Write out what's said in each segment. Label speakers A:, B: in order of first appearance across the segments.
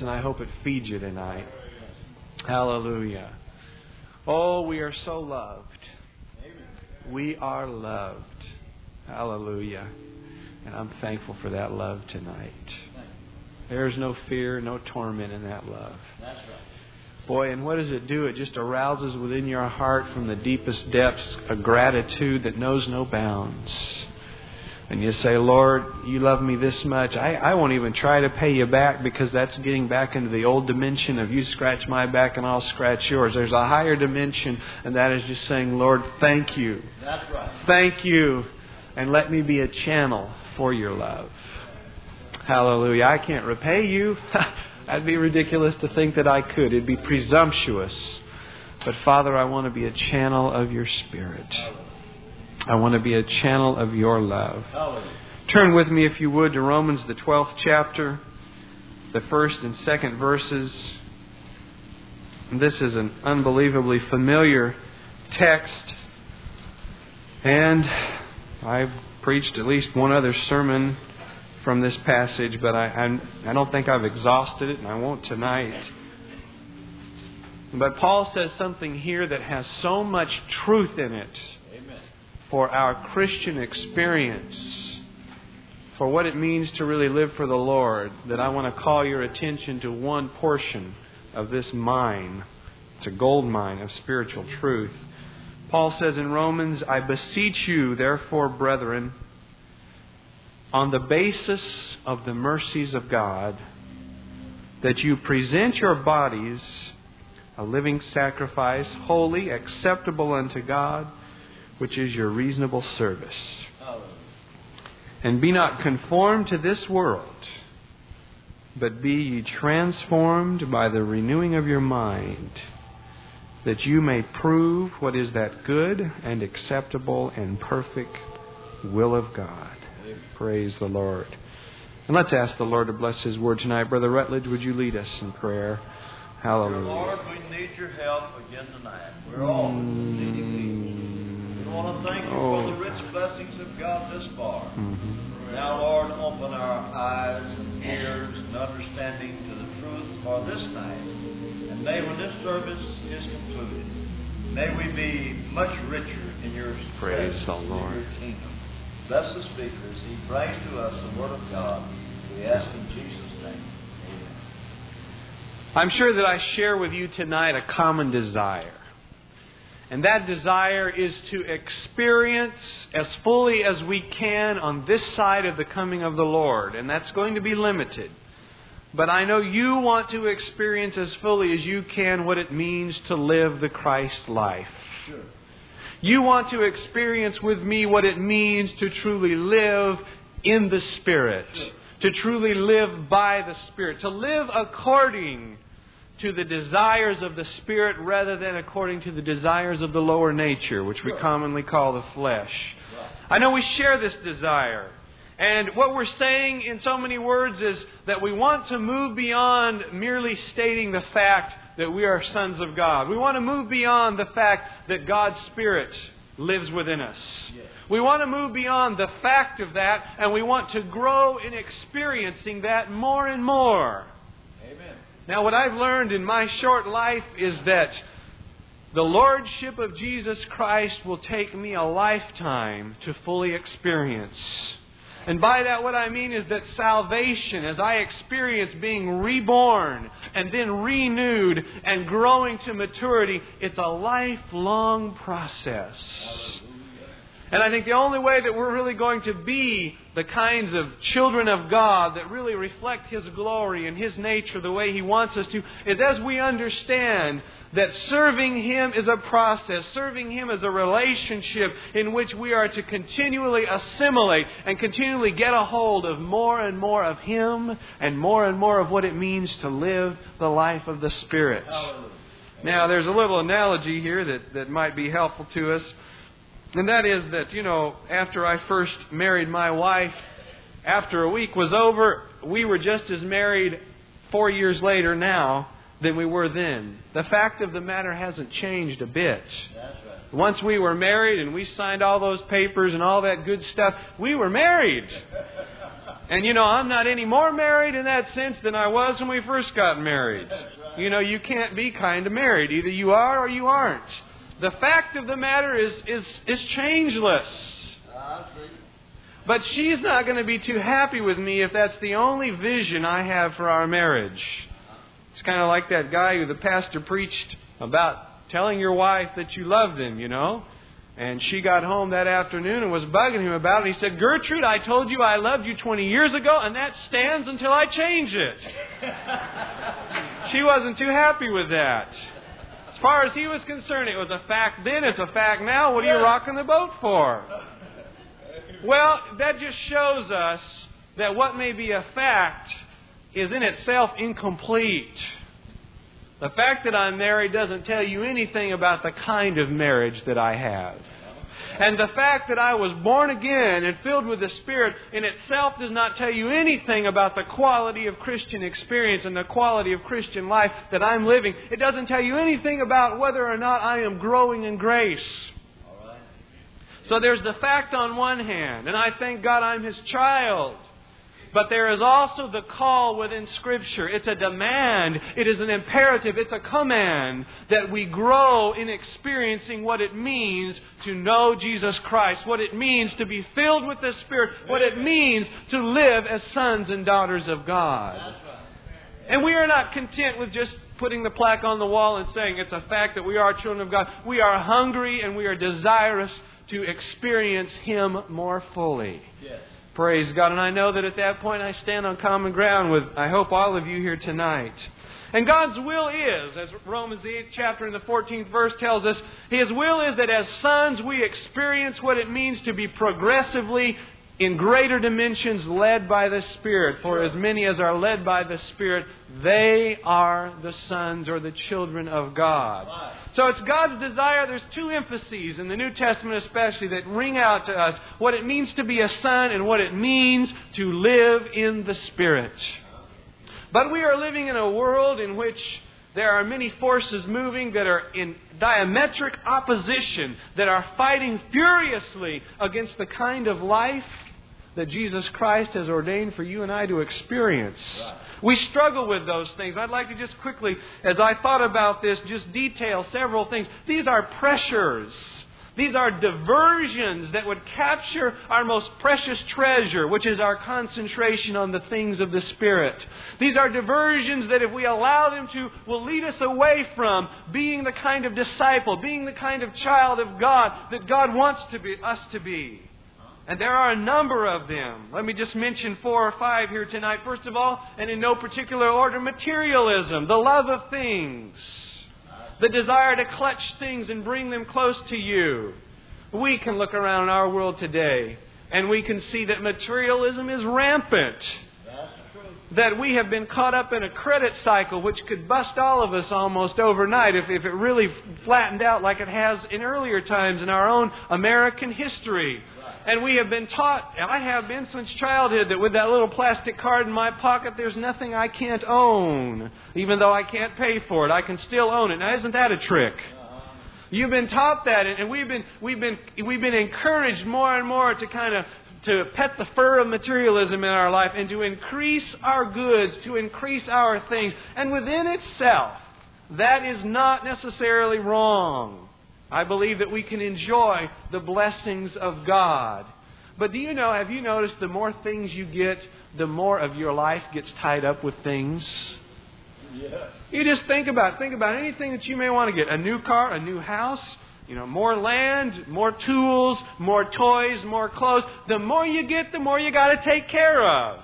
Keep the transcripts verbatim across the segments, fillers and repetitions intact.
A: and I hope it feeds you tonight. Hallelujah. Oh, we are so loved. We are loved. Hallelujah. And I'm thankful for that love tonight. There's no fear, no torment in that love.
B: That's right.
A: Boy, and what does it do? It just arouses within your heart from the deepest depths a gratitude that knows no bounds. And you say, Lord, you love me this much. I, I won't even try to pay you back, because that's getting back into the old dimension of you scratch my back and I'll scratch yours. There's a higher dimension, and that is just saying, Lord, thank you.
B: That's right.
A: Thank you. And let me be a channel for your love. Hallelujah. I can't repay you. That'd be ridiculous to think that I could. It'd be presumptuous. But Father, I want to be a channel of your Spirit. I want to be a channel of your love. Turn with me, if you would, to Romans, the twelfth chapter, the first and second verses. This is an unbelievably familiar text. And I've preached at least one other sermon from this passage, but I, I, I don't think I've exhausted it, and I won't tonight. But Paul says something here that has so much truth in it.
B: Amen.
A: For our Christian experience, for what it means to really live for the Lord, that I want to call your attention to one portion of this mine. It's a gold mine of spiritual truth. Paul says in Romans, I beseech you, therefore, brethren, on the basis of the mercies of God, that you present your bodies a living sacrifice, holy, acceptable unto God, which is your reasonable service. And be not conformed to this world, but be ye transformed by the renewing of your mind, that you may prove what is that good and acceptable and perfect will of God. Praise the Lord. And let's ask the Lord to bless His Word tonight. Brother Rutledge, would you lead us in prayer? Hallelujah.
B: Lord, we need your help again tonight. We're all needing thee. We want to thank you
A: oh.
B: for the rich blessings of God this far.
A: Mm-hmm.
B: Now, Lord, open our eyes and ears and understanding to the truth for this night. And may, when this service is concluded, may we be much richer in your
A: praise the Lord.
B: In your kingdom. Bless the speaker as he brings to us the Word of God. We ask in Jesus' name. Amen.
A: I'm sure that I share with you tonight a common desire. And that desire is to experience as fully as we can on this side of the coming of the Lord. And that's going to be limited. But I know you want to experience as fully as you can what it means to live the Christ life.
B: Sure.
A: You want to experience with me what it means to truly live in the Spirit. To truly live by the Spirit. To live according to the desires of the Spirit rather than according to the desires of the lower nature, which we commonly call the flesh. I know we share this desire. And what we're saying in so many words is that we want to move beyond merely stating the fact that we are sons of God. We want to move beyond the fact that God's Spirit lives within us. Yes. We want to move beyond the fact of that, and we want to grow in experiencing that more and more.
B: Amen.
A: Now, what I've learned in my short life is that the Lordship of Jesus Christ will take me a lifetime to fully experience. And by that what I mean is that salvation, as I experience being reborn and then renewed and growing to maturity, it's a lifelong process. And I think the only way that we're really going to be the kinds of children of God that really reflect His glory and His nature the way He wants us to is as we understand that serving Him is a process. Serving Him is a relationship in which we are to continually assimilate and continually get a hold of more and more of Him and more and more of what it means to live the life of the Spirit. Now, there's a little analogy here that, that might be helpful to us. And that is that, you know, after I first married my wife, after a week was over, we were just as married four years later now than we were then. The fact of the matter hasn't changed a bit.
B: That's right.
A: Once we were married and we signed all those papers and all that good stuff, we were married. And you know, I'm not any more married in that sense than I was when we first got married. You know, you can't be kind of married. Either you are or you aren't. The fact of the matter is is, is changeless. But she's not going to be too happy with me if that's the only vision I have for our marriage. It's kind of like that guy who the pastor preached about telling your wife that you loved him, you know. And she got home that afternoon and was bugging him about it. He said, Gertrude, I told you I loved you twenty years ago, and that stands until I change it. She wasn't too happy with that. As far as he was concerned, it was a fact then, it's a fact now. What are you rocking the boat for? Well, that just shows us that what may be a fact is in itself incomplete. The fact that I'm married doesn't tell you anything about the kind of marriage that I have. And the fact that I was born again and filled with the Spirit in itself does not tell you anything about the quality of Christian experience and the quality of Christian life that I'm living. It doesn't tell you anything about whether or not I am growing in grace. So there's the fact on one hand, and I thank God I'm His child. But there is also the call within Scripture. It's a demand. It is an imperative. It's a command that we grow in experiencing what it means to know Jesus Christ, what it means to be filled with the Spirit, what it means to live as sons and daughters of God. And we are not content with just putting the plaque on the wall and saying it's a fact that we are children of God. We are hungry and we are desirous to experience Him more fully. Yes. Praise God. And I know that at that point I stand on common ground with, I hope, all of you here tonight. And God's will is, as Romans the eighth chapter and the fourteenth verse tells us, His will is that as sons we experience what it means to be progressively in greater dimensions led by the Spirit. For as many as are led by the Spirit, they are the sons or the children of God. So it's God's desire. There's two emphases in the New Testament especially that ring out to us what it means to be a son and what it means to live in the Spirit. But we are living in a world in which there are many forces moving that are in diametric opposition, that are fighting furiously against the kind of life that Jesus Christ has ordained for you and I to experience. Right. We struggle with those things. I'd like to just quickly, as I thought about this, just detail several things. These are pressures. These are diversions that would capture our most precious treasure, which is our concentration on the things of the Spirit. These are diversions that if we allow them to, will lead us away from being the kind of disciple, being the kind of child of God that God wants to be, us to be. And there are a number of them. Let me just mention four or five here tonight. First of all, and in no particular order, materialism, the love of things. The desire to clutch things and bring them close to you. We can look around our world today and we can see that materialism is rampant. That we have been caught up in a credit cycle which could bust all of us almost overnight if, if it really flattened out like it has in earlier times in our own American history. And we have been taught, I have been since childhood, that with that little plastic card in my pocket, there's nothing I can't own. Even though I can't pay for it, I can still own it. Now, isn't that a trick? You've been taught that, and we've been we've been we've been encouraged more and more to kind of to pet the fur of materialism in our life and to increase our goods, to increase our things. And within itself, that is not necessarily wrong. I believe that we can enjoy the blessings of God. But do you know, have you noticed the more things you get, the more of your life gets tied up with things? Yeah. You just think about think about anything that you may want to get. A new car, a new house, you know, more land, more tools, more toys, more clothes. The more you get, the more you got to take care of.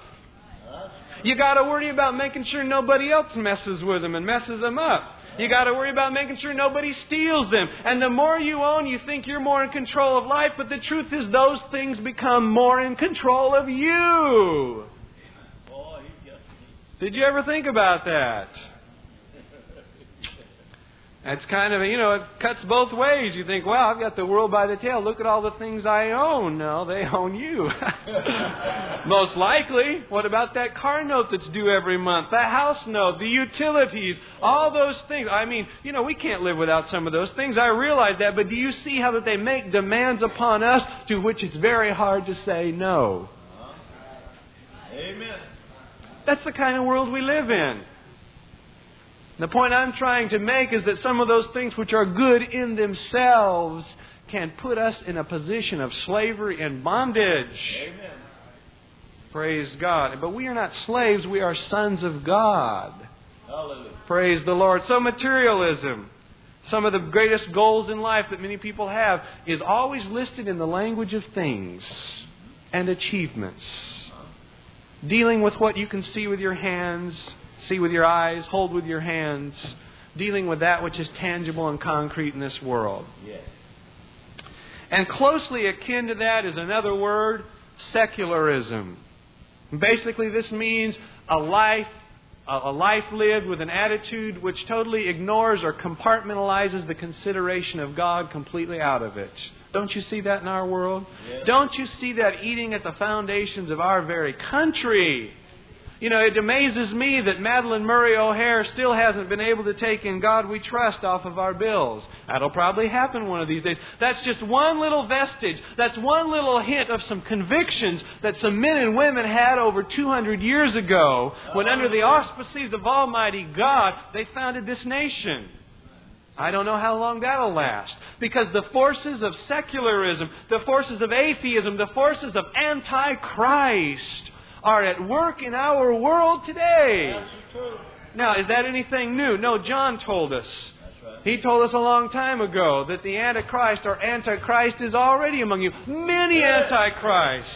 A: You got to worry about making sure nobody else messes with them and messes them up. You got to worry about making sure nobody steals them. And the more you own, you think you're more in control of life. But the truth is those things become more in control of you. Did you ever think about that? It's kind of, you know, it cuts both ways. You think, well, I've got the world by the tail. Look at all the things I own. No, they own you. Most likely. What about that car note that's due every month? The house note, the utilities, all those things. I mean, you know, we can't live without some of those things. I realize that. But do you see how that they make demands upon us to which it's very hard to say no? That's the kind of world we live in. The point I'm trying to make is that some of those things which are good in themselves can put us in a position of slavery and bondage.
B: Amen.
A: Praise God. But we are not slaves, we are sons of God.
B: Hallelujah.
A: Praise the Lord. So materialism, some of the greatest goals in life that many people have, is always listed in the language of things and achievements. Dealing with what you can see with your hands, see with your eyes, hold with your hands. Dealing with that which is tangible and concrete in this world.
B: Yes.
A: And closely akin to that is another word, secularism. Basically, this means a life, a life lived with an attitude which totally ignores or compartmentalizes the consideration of God completely out of it. Don't you see that in our world?
B: Yes.
A: Don't you see that eating at the foundations of our very country? You know, it amazes me that Madalyn Murray O'Hair still hasn't been able to take In God We Trust off of our bills. That'll probably happen one of these days. That's just one little vestige. That's one little hint of some convictions that some men and women had over two hundred years ago when under the auspices of Almighty God, they founded this nation. I don't know how long that'll last. Because the forces of secularism, the forces of atheism, the forces of Antichrist are at work in our world today.
B: That's true.
A: Now, is that anything new? No, John told us.
B: That's right.
A: He told us a long time ago that the Antichrist or Antichrist is already among you. Many Antichrists.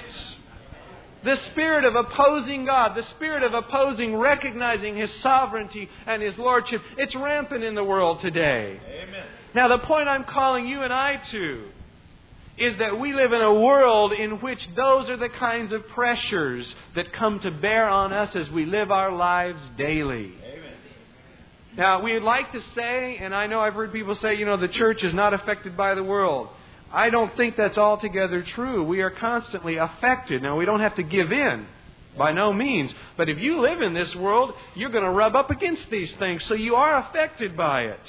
A: The spirit of opposing God, the spirit of opposing, recognizing His sovereignty and His lordship, it's rampant in the world today.
B: Amen.
A: Now, the point I'm calling you and I to is that we live in a world in which those are the kinds of pressures that come to bear on us as we live our lives daily.
B: Amen.
A: Now, we'd like to say, and I know I've heard people say, you know, the church is not affected by the world. I don't think that's altogether true. We are constantly affected. Now, we don't have to give in, by no means. But if you live in this world, you're going to rub up against these things, so you are affected by it.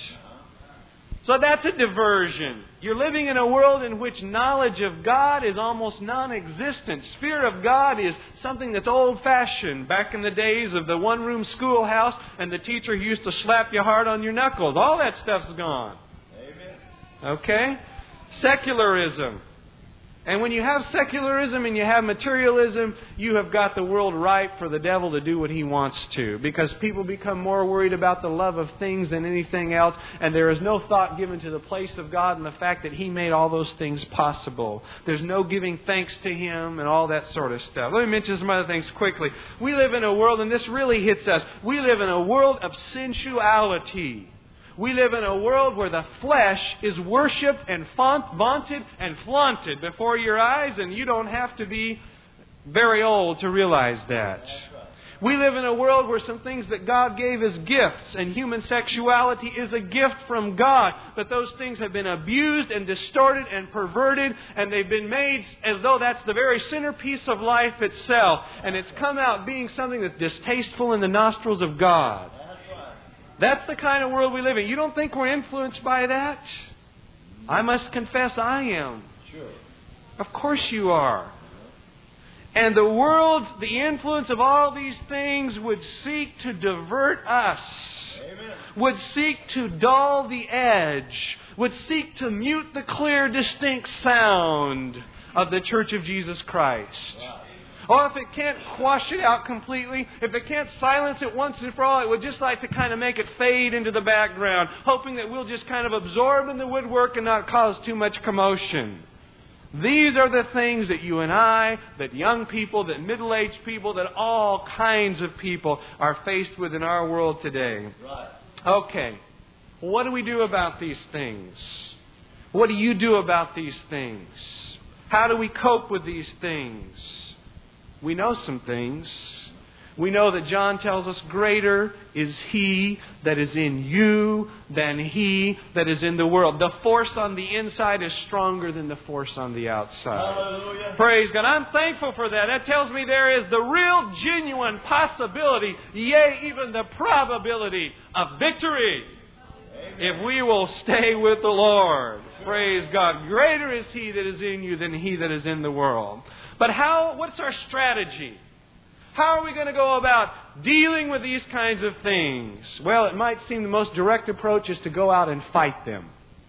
A: So that's a diversion. You're living in a world in which knowledge of God is almost non-existent. Fear of God is something that's old-fashioned. Back in the days of the one-room schoolhouse and the teacher who used to slap you hard on your knuckles. All that stuff's gone.
B: Amen.
A: Okay? Secularism. And when you have secularism and you have materialism, you have got the world ripe for the devil to do what he wants to. Because people become more worried about the love of things than anything else. And there is no thought given to the place of God and the fact that He made all those things possible. There's no giving thanks to Him and all that sort of stuff. Let me mention some other things quickly. We live in a world, and this really hits us, we live in a world of sensuality. We live in a world where the flesh is worshipped and vaunted and flaunted before your eyes, and you don't have to be very old to realize that.
B: That's right.
A: We live in a world where some things that God gave as gifts, and human sexuality is a gift from God, but those things have been abused and distorted and perverted, and they've been made as though that's the very centerpiece of life itself, and it's come out being something that's distasteful in the nostrils of God. That's the kind of world we live in. You don't think we're influenced by that? I must confess I am.
B: Sure.
A: Of course you are. And the world, the influence of all these things would seek to divert us.
B: Amen.
A: Would seek to dull the edge. Would seek to mute the clear, distinct sound of the Church of Jesus Christ.
B: Wow.
A: Or if it can't quash it out completely, if it can't silence it once and for all, it would just like to kind of make it fade into the background, hoping that we'll just kind of absorb in the woodwork and not cause too much commotion. These are the things that you and I, that young people, that middle-aged people, that all kinds of people are faced with in our world today.
B: Right.
A: Okay, what do we do about these things? What do you do about these things? How do we cope with these things? We know some things. We know that John tells us greater is He that is in you than he that is in the world. The force on the inside is stronger than the force on the outside.
B: Hallelujah.
A: Praise God. I'm thankful for that. That tells me there is the real, genuine possibility, yea, even the probability of victory.
B: Amen.
A: If we will stay with the Lord. Praise God. Greater is He that is in you than he that is in the world. But how? What's our strategy? How are we going to go about dealing with these kinds of things? Well, it might seem the most direct approach is to go out and fight them.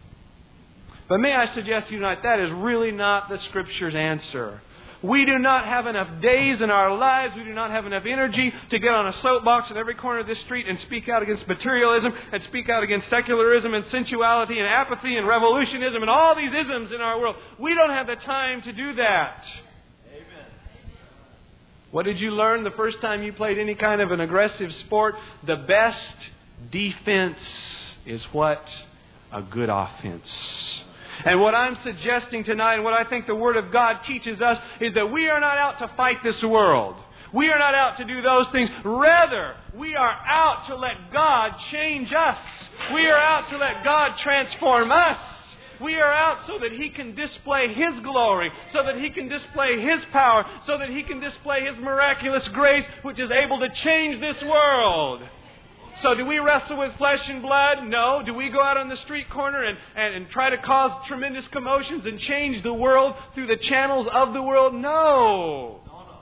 A: But may I suggest to you tonight, that is really not the Scripture's answer. We do not have enough days in our lives, we do not have enough energy to get on a soapbox at every corner of this street and speak out against materialism and speak out against secularism and sensuality and apathy and revolutionism and all these isms in our world. We don't have the time to do that. Amen. What did you learn the first time you played any kind of an aggressive sport? The best defense is what? A good offense. And what I'm suggesting tonight, and what I think the Word of God teaches us, is that we are not out to fight this world. We are not out to do those things. Rather, we are out to let God change us. We are out to let God transform us. We are out so that He can display His glory, so that He can display His power, so that He can display His miraculous grace, which is able to change this world. So do we wrestle with flesh and blood? No. Do we go out on the street corner and, and, and try to cause tremendous commotions and change the world through the channels of the world? No.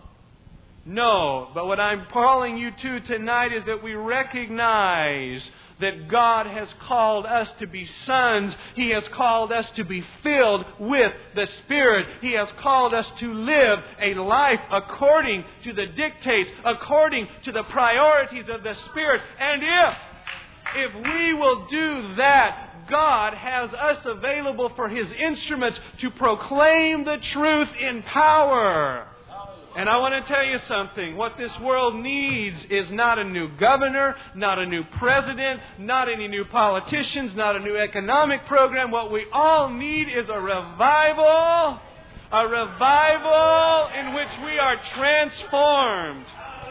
A: No. But what I'm calling you to tonight is that we recognize that God has called us to be sons. He has called us to be filled with the Spirit. He has called us to live a life according to the dictates, according to the priorities of the Spirit. And if, if we will do that, God has us available for His instruments to proclaim the truth in power. And I want to tell you something. What this world needs is not a new governor, not a new president, not any new politicians, not a new economic program. What we all need is a revival, a revival in which we are transformed.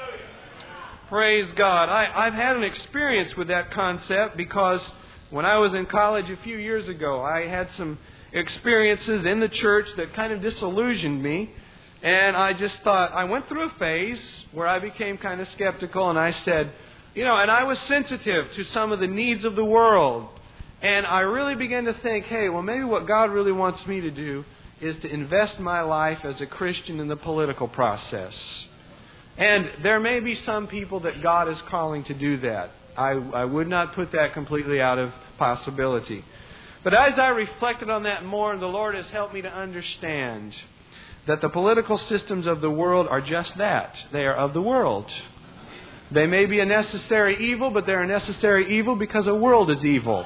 A: Praise God. I, I've had an experience with that concept because when I was in college a few years ago, I had some experiences in the church that kind of disillusioned me. And I just thought, I went through a phase where I became kind of skeptical, and I said, you know, and I was sensitive to some of the needs of the world. And I really began to think, hey, well, maybe what God really wants me to do is to invest my life as a Christian in the political process. And there may be some people that God is calling to do that. I, I would not put that completely out of possibility. But as I reflected on that more, the Lord has helped me to understand that the political systems of the world are just that. They are of the world. They may be a necessary evil, but they're a necessary evil because the world is evil.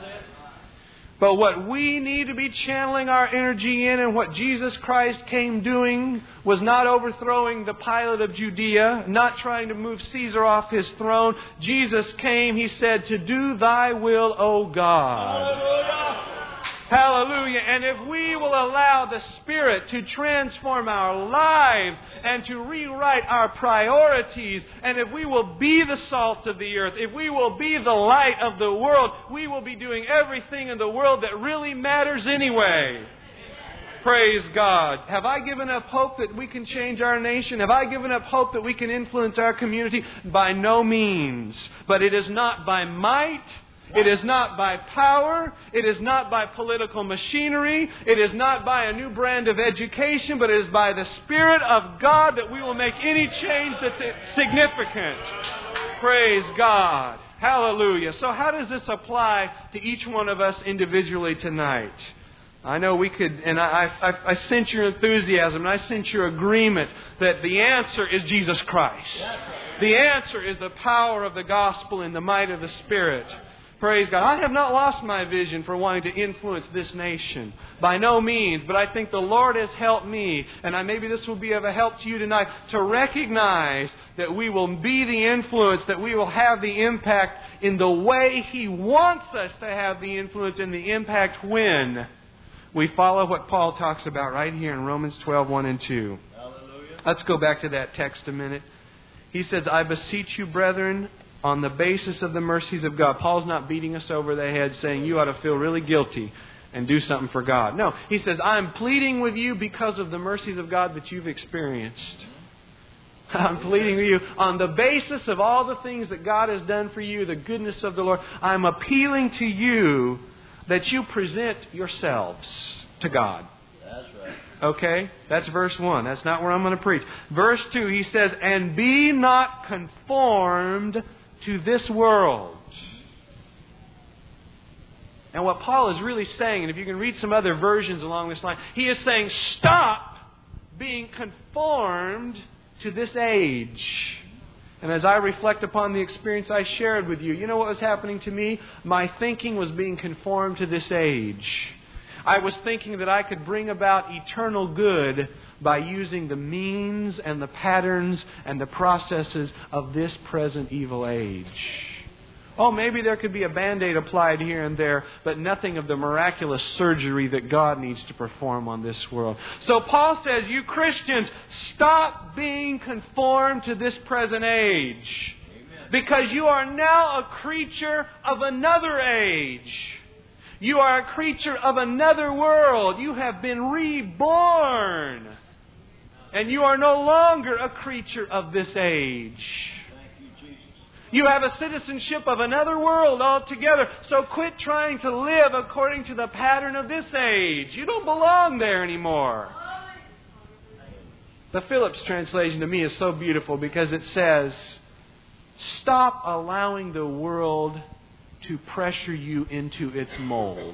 A: But what we need to be channeling our energy in, and what Jesus Christ came doing, was not overthrowing the Pilate of Judea, not trying to move Caesar off his throne. Jesus came, He said, to do Thy will, O God. Hallelujah. Hallelujah. And if we will allow the Spirit to transform our lives and to rewrite our priorities, and if we will be the salt of the earth, if we will be the light of the world, we will be doing everything in the world that really matters anyway. Praise God. Have I given up hope that we can change our nation? Have I given up hope that we can influence our community? By no means. But it is not by might. It is not by power. It is not by political machinery. It is not by a new brand of education, but it is by the Spirit of God that we will make any change that's significant. Praise God. Hallelujah. So how does this apply to each one of us individually tonight? I know we could, and I, I, I sense your enthusiasm, and I sense your agreement that the answer is Jesus Christ. The answer is the power of the gospel and the might of the Spirit. Praise God. I have not lost my vision for wanting to influence this nation. By no means. But I think the Lord has helped me, and I, maybe this will be of a help to you tonight, to recognize that we will be the influence, that we will have the impact in the way He wants us to have the influence and the impact when we follow what Paul talks about right here in Romans twelve, one and two. Hallelujah. Let's go back to that text a minute. He says, I beseech you, brethren, on the basis of the mercies of God. Paul's not beating us over the head saying you ought to feel really guilty and do something for God. No, he says, I'm pleading with you because of the mercies of God that you've experienced. I'm pleading with you on the basis of all the things that God has done for you, the goodness of the Lord. I'm appealing to you that you present yourselves to God. That's right. Okay? That's verse one. That's not where I'm going to preach. Verse two, he says, and be not conformed to this world. And what Paul is really saying, and if you can read some other versions along this line, he is saying, stop being conformed to this age. And as I reflect upon the experience I shared with you, you know what was happening to me? My thinking was being conformed to this age. I was thinking that I could bring about eternal good by using the means and the patterns and the processes of this present evil age. Oh, maybe there could be a Band-Aid applied here and there, but nothing of the miraculous surgery that God needs to perform on this world. So Paul says, you Christians, stop being conformed to this present age. Amen. Because you are now a creature of another age. You are a creature of another world. You have been reborn. And you are no longer a creature of this age. You have a citizenship of another world altogether. So quit trying to live according to the pattern of this age. You don't belong there anymore. The Phillips translation to me is so beautiful because it says, stop allowing the world to pressure you into its mold.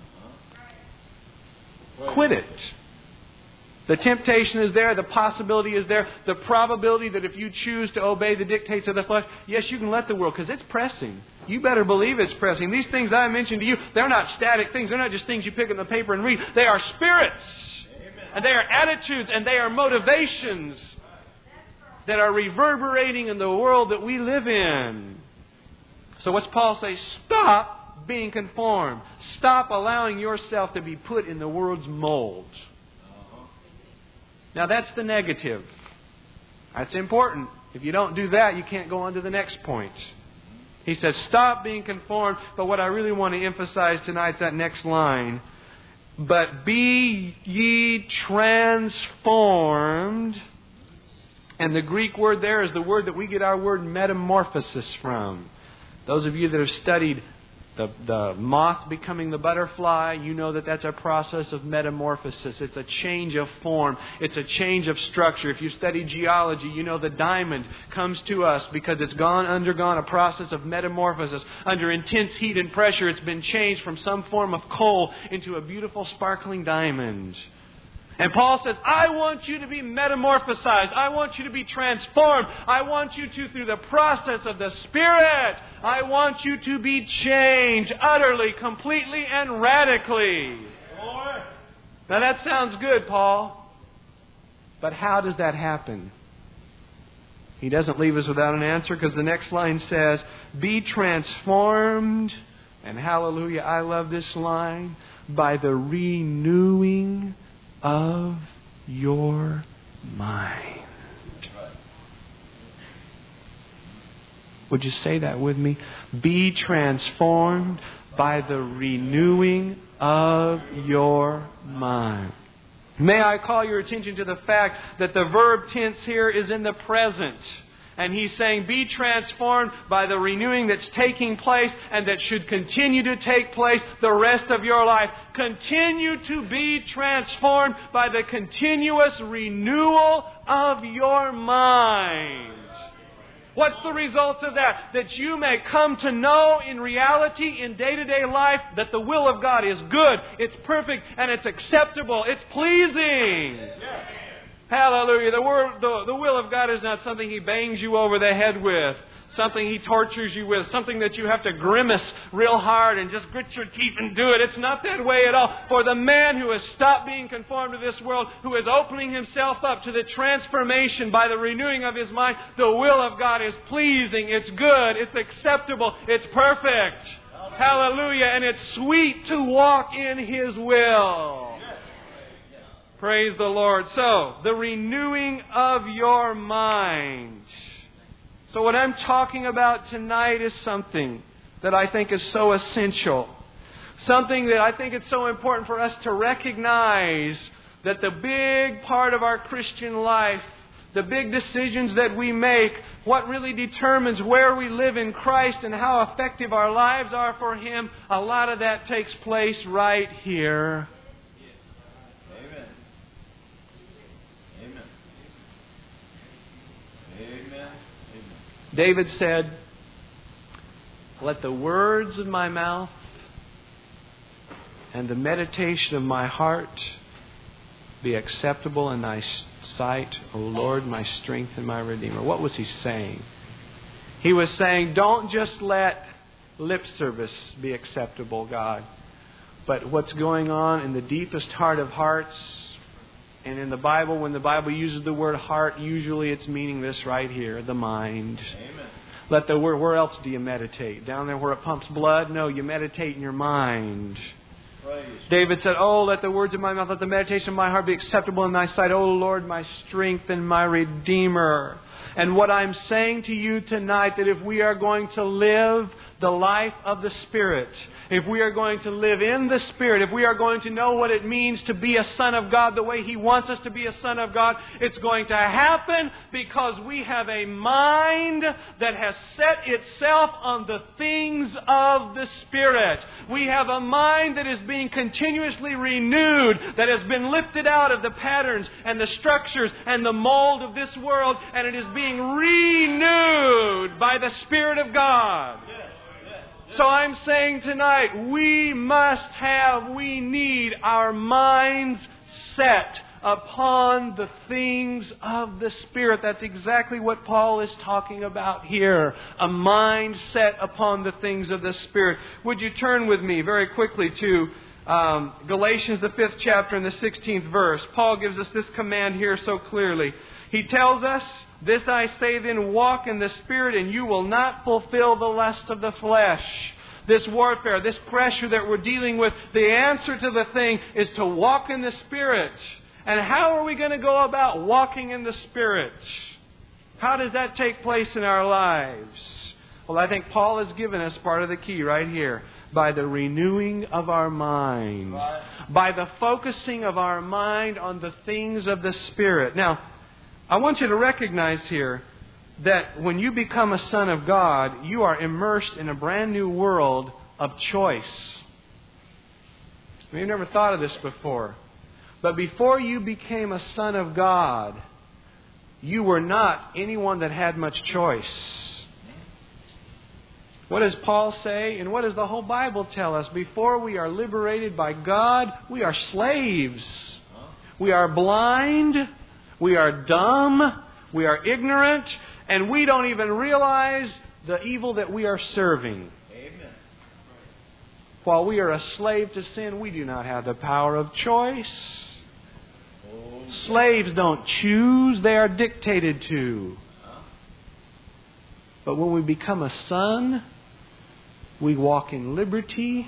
A: Quit it. The temptation is there. The possibility is there. The probability that if you choose to obey the dictates of the flesh, yes, you can let the world, because it's pressing. You better believe it's pressing. These things I mentioned to you, they're not static things. They're not just things you pick in the paper and read. They are spirits. Amen. And they are attitudes and they are motivations that are reverberating in the world that we live in. So what's Paul say? Stop being conformed. Stop allowing yourself to be put in the world's mold. Now that's the negative. That's important. If you don't do that, you can't go on to the next point. He says, stop being conformed. But what I really want to emphasize tonight is that next line. But be ye transformed. And the Greek word there is the word that we get our word metamorphosis from. Those of you that have studied The, the moth becoming the butterfly, you know that that's a process of metamorphosis. It's a change of form. It's a change of structure. If you study geology, you know the diamond comes to us because it's gone undergone a process of metamorphosis. Under intense heat and pressure, it's been changed from some form of coal into a beautiful sparkling diamond. And Paul says, I want you to be metamorphosized. I want you to be transformed. I want you to, through the process of the Spirit, I want you to be changed utterly, completely, and radically. Now that sounds good, Paul. But how does that happen? He doesn't leave us without an answer, because the next line says, be transformed, and hallelujah, I love this line, by the renewing of your mind. Would you say that with me? Be transformed by the renewing of your mind. May I call your attention to the fact that the verb tense here is in the present. And he's saying, be transformed by the renewing that's taking place and that should continue to take place the rest of your life. Continue to be transformed by the continuous renewal of your mind. What's the result of that? That you may come to know in reality, in day-to-day life, that the will of God is good, it's perfect, and it's acceptable, it's pleasing. Yeah. Hallelujah. The, word, the, the will of God is not something He bangs you over the head with, something He tortures you with, something that you have to grimace real hard and just grit your teeth and do it. It's not that way at all. For the man who has stopped being conformed to this world, who is opening himself up to the transformation by the renewing of his mind, the will of God is pleasing, it's good, it's acceptable, it's perfect. Hallelujah. And it's sweet to walk in His will. Praise the Lord. So, the renewing of your mind. So what I'm talking about tonight is something that I think is so essential. Something that I think it's so important for us to recognize that the big part of our Christian life, the big decisions that we make, what really determines where we live in Christ and how effective our lives are for Him, a lot of that takes place right here. David said, "Let the words of my mouth and the meditation of my heart be acceptable in thy sight, O Lord, my strength and my Redeemer." What was he saying? He was saying, don't just let lip service be acceptable, God. But what's going on in the deepest heart of hearts, and in the Bible, when the Bible uses the word heart, usually it's meaning this right here, the mind.
B: Amen.
A: Let the word, where else do you meditate? Down there where it pumps blood? No, you meditate in your mind.
B: Praise.
A: David said, "Oh, let the words of my mouth, let the meditation of my heart be acceptable in thy sight, O Lord, my strength and my Redeemer." And what I'm saying to you tonight, that if we are going to live the life of the Spirit, if we are going to live in the Spirit, if we are going to know what it means to be a son of God the way He wants us to be a son of God, it's going to happen because we have a mind that has set itself on the things of the Spirit. We have a mind that is being continuously renewed, that has been lifted out of the patterns and the structures and the mold of this world, and it is being renewed by the Spirit of God. So I'm saying tonight, we must have, we need our minds set upon the things of the Spirit. That's exactly what Paul is talking about here. A mind set upon the things of the Spirit. Would you turn with me very quickly to um, Galatians, the fifth chapter and the sixteenth verse. Paul gives us this command here so clearly. He tells us, "This I say then, walk in the Spirit, and you will not fulfill the lust of the flesh." This warfare, this pressure that we're dealing with, the answer to the thing is to walk in the Spirit. And how are we going to go about walking in the Spirit? How does that take place in our lives? Well, I think Paul has given us part of the key right here. By the renewing of our mind. Right. By the focusing of our mind on the things of the Spirit. Now, I want you to recognize here that when you become a son of God, you are immersed in a brand new world of choice. We've never thought of this before. But before you became a son of God, you were not anyone that had much choice. What does Paul say? And what does the whole Bible tell us? Before we are liberated by God, we are slaves. We are blind. We are dumb. We are ignorant. And we don't even realize the evil that we are serving.
B: Amen.
A: While we are a slave to sin, we do not have the power of choice.
B: Oh.
A: Slaves don't choose. They are dictated to. But when we become a son, we walk in liberty.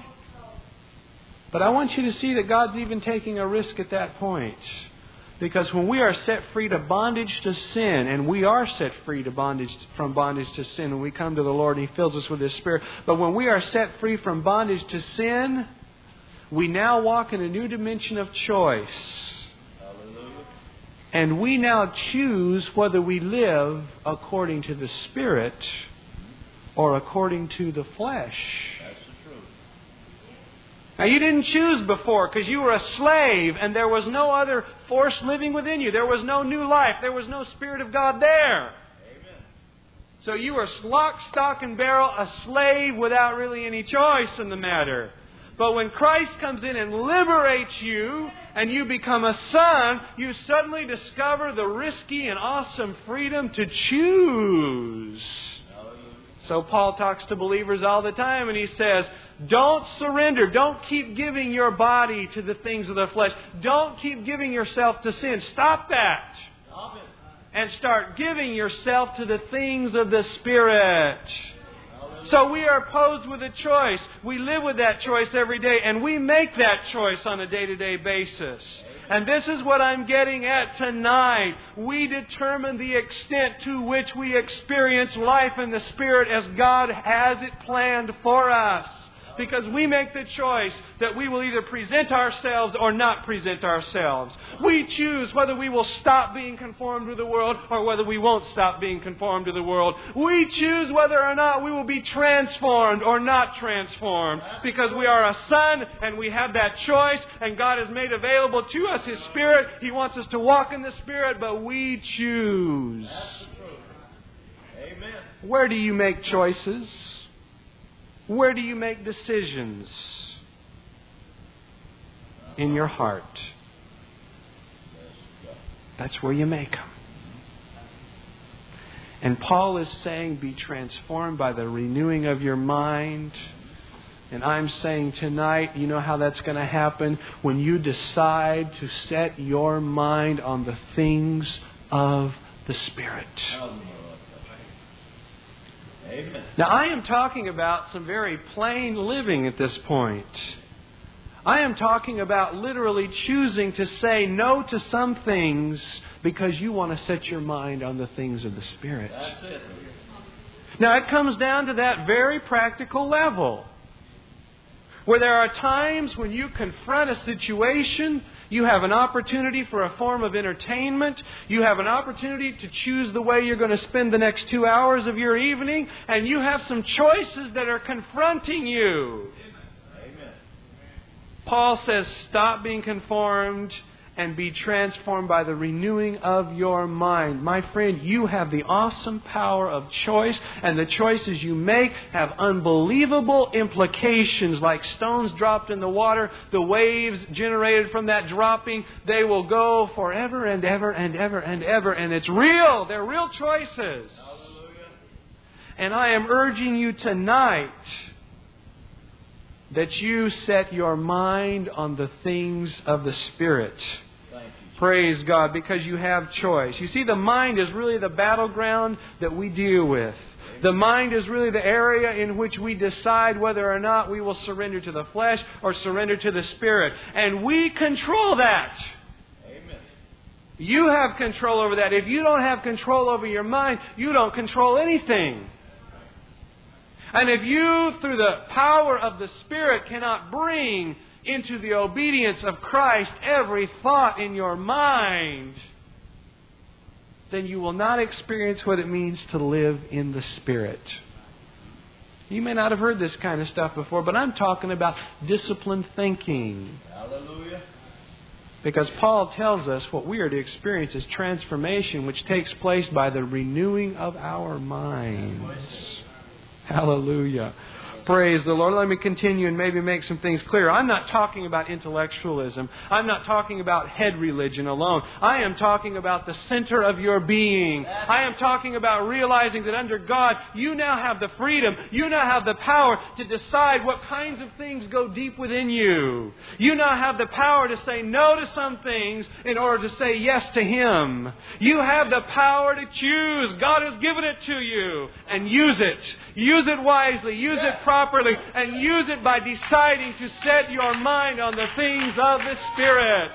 A: But I want you to see that God's even taking a risk at that point. Because when we are set free to bondage to sin, and we are set free to bondage from bondage to sin when we come to the Lord and He fills us with His Spirit. But when we are set free from bondage to sin, we now walk in a new dimension of choice.
B: Hallelujah.
A: And we now choose whether we live according to the Spirit or according to the flesh.
B: That's the truth.
A: Now, you didn't choose before because you were a slave and there was no other force living within you. There was no new life. There was no Spirit of God there.
B: Amen.
A: So you were lock, stock, and barrel, a slave without really any choice in the matter. But when Christ comes in and liberates you and you become a son, you suddenly discover the risky and awesome freedom to choose. So Paul talks to believers all the time and he says, don't surrender. Don't keep giving your body to the things of the flesh. Don't keep giving yourself to sin. Stop that.
B: Stop it.
A: And start giving yourself to the things of the Spirit. So we are posed with a choice. We live with that choice every day, and we make that choice on a day-to-day basis. And this is what I'm getting at tonight. We determine the extent to which we experience life in the Spirit as God has it planned for us. Because we make the choice that we will either present ourselves or not present ourselves. We choose whether we will stop being conformed to the world or whether we won't stop being conformed to the world. We choose whether or not we will be transformed or not transformed. Because we are a son and we have that choice, and God has made available to us His Spirit. He wants us to walk in the Spirit, but we choose.
B: Amen.
A: Where do you make choices? Where do you make decisions? In your heart. That's where you make them. And Paul is saying, be transformed by the renewing of your mind. And I'm saying tonight, you know how that's going to happen? When you decide to set your mind on the things of the Spirit.
B: Amen.
A: Now, I am talking about some very plain living at this point. I am talking about literally choosing to say no to some things because you want to set your mind on the things of the Spirit.
B: That's it.
A: Now, it comes down to that very practical level, where there are times when you confront a situation, you have an opportunity for a form of entertainment, you have an opportunity to choose the way you're going to spend the next two hours of your evening, and you have some choices that are confronting you.
B: Amen.
A: Paul says, stop being conformed and be transformed by the renewing of your mind. My friend, you have the awesome power of choice, and the choices you make have unbelievable implications, like stones dropped in the water, the waves generated from that dropping, they will go forever and ever and ever and ever, and it's real. They're real choices.
B: Hallelujah.
A: And I am urging you tonight that you set your mind on the things of the Spirit.
B: Thank you.
A: Praise God, because you have choice. You see, the mind is really the battleground that we deal with. The mind is really the area in which we decide whether or not we will surrender to the flesh or surrender to the Spirit. And we control that.
B: Amen.
A: You have control over that. If you don't have control over your mind, you don't control anything. And if you, through the power of the Spirit, cannot bring into the obedience of Christ every thought in your mind, then you will not experience what it means to live in the Spirit. You may not have heard this kind of stuff before, but I'm talking about disciplined thinking.
B: Hallelujah.
A: Because Paul tells us what we are to experience is transformation, which takes place by the renewing of our minds. Hallelujah. Praise the Lord. Let me continue and maybe make some things clear. I'm not talking about intellectualism. I'm not talking about head religion alone. I am talking about the center of your being. I am talking about realizing that under God, you now have the freedom, you now have the power to decide what kinds of things go deep within you. You now have the power to say no to some things in order to say yes to Him. You have the power to choose. God has given it to you. And use it. Use it wisely. Use it properly. And use it by deciding to set your mind on the things of the Spirit.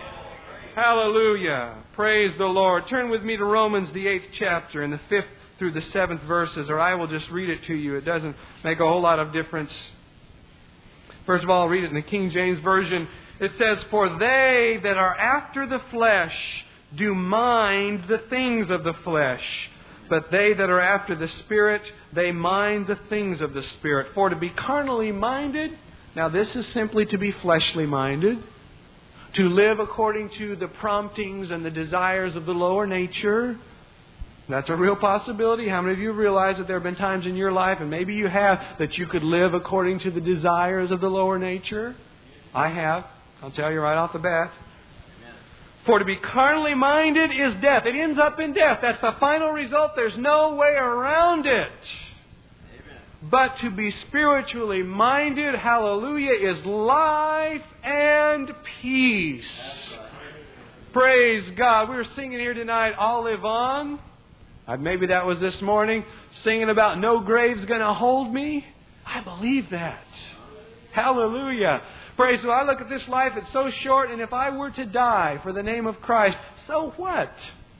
A: Hallelujah. Praise the Lord. Turn with me to Romans, the eighth chapter, and the fifth through the seventh verses, or I will just read it to you. It doesn't make a whole lot of difference. First of all, I'll read it in the King James Version. It says, "For they that are after the flesh do mind the things of the flesh. But they that are after the Spirit, they mind the things of the Spirit. For to be carnally minded," now this is simply to be fleshly minded, to live according to the promptings and the desires of the lower nature. That's a real possibility. How many of you realize that there have been times in your life, and maybe you have, that you could live according to the desires of the lower nature? I have. I'll tell you right off the bat. For to be carnally minded is death. It ends up in death. That's the final result. There's no way around it. Amen. But to be spiritually minded, hallelujah, is life and peace. Right. Praise God. We were singing here tonight, "I'll Live On." Uh, maybe that was this morning, singing about "No grave's going to hold me." I believe that. Hallelujah. Praise God. I look at this life, it's so short, and if I were to die for the name of Christ, so what?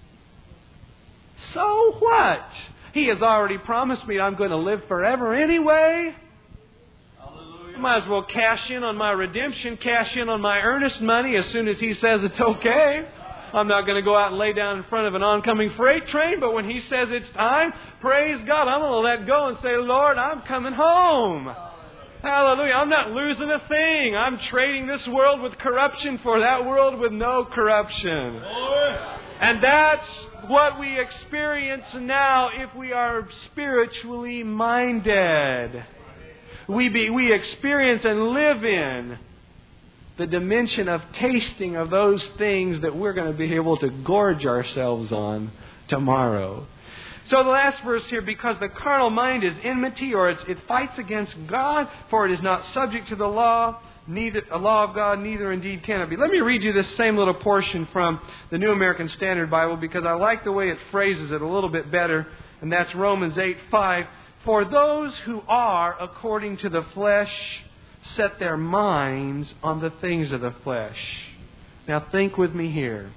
A: So what? He has already promised me I'm going to live forever anyway. Hallelujah. I might as well cash in on my redemption, cash in on my earnest money as soon as He says it's okay. I'm not going to go out and lay down in front of an oncoming freight train, but when He says it's time, praise God, I'm going to let go and say, "Lord, I'm coming home." Hallelujah. I'm not losing a thing. I'm trading this world with corruption for that world with no corruption. And that's what we experience now if we are spiritually minded. We be, we experience and live in the dimension of tasting of those things that we're going to be able to gorge ourselves on tomorrow. So the last verse here, because the carnal mind is enmity, or it's, it fights against God, for it is not subject to the law, neither a law of God, neither indeed can it be. Let me read you this same little portion from the New American Standard Bible, because I like the way it phrases it a little bit better, and that's Romans eight five. For those who are according to the flesh set their minds on the things of the flesh. Now think with me here.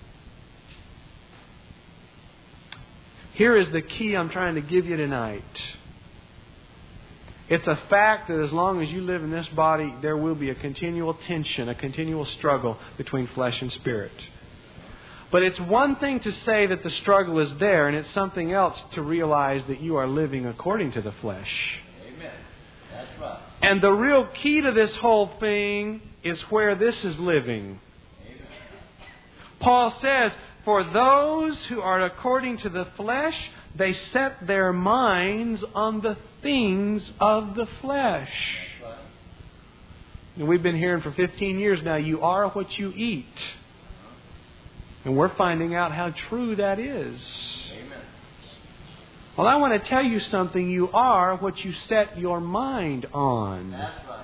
A: Here is the key I'm trying to give you tonight. It's a fact that as long as you live in this body, there will be a continual tension, a continual struggle between flesh and spirit. But it's one thing to say that the struggle is there, and it's something else to realize that you are living according to the flesh.
B: Amen. That's right.
A: And the real key to this whole thing is where this is living.
B: Amen.
A: Paul says, for those who are according to the flesh, they set their minds on the things of the flesh.
B: That's right.
A: And we've been hearing for fifteen years now, you are what you eat. And we're finding out how true that is.
B: Amen.
A: Well, I want to tell you something. You are what you set your mind on.
B: That's right.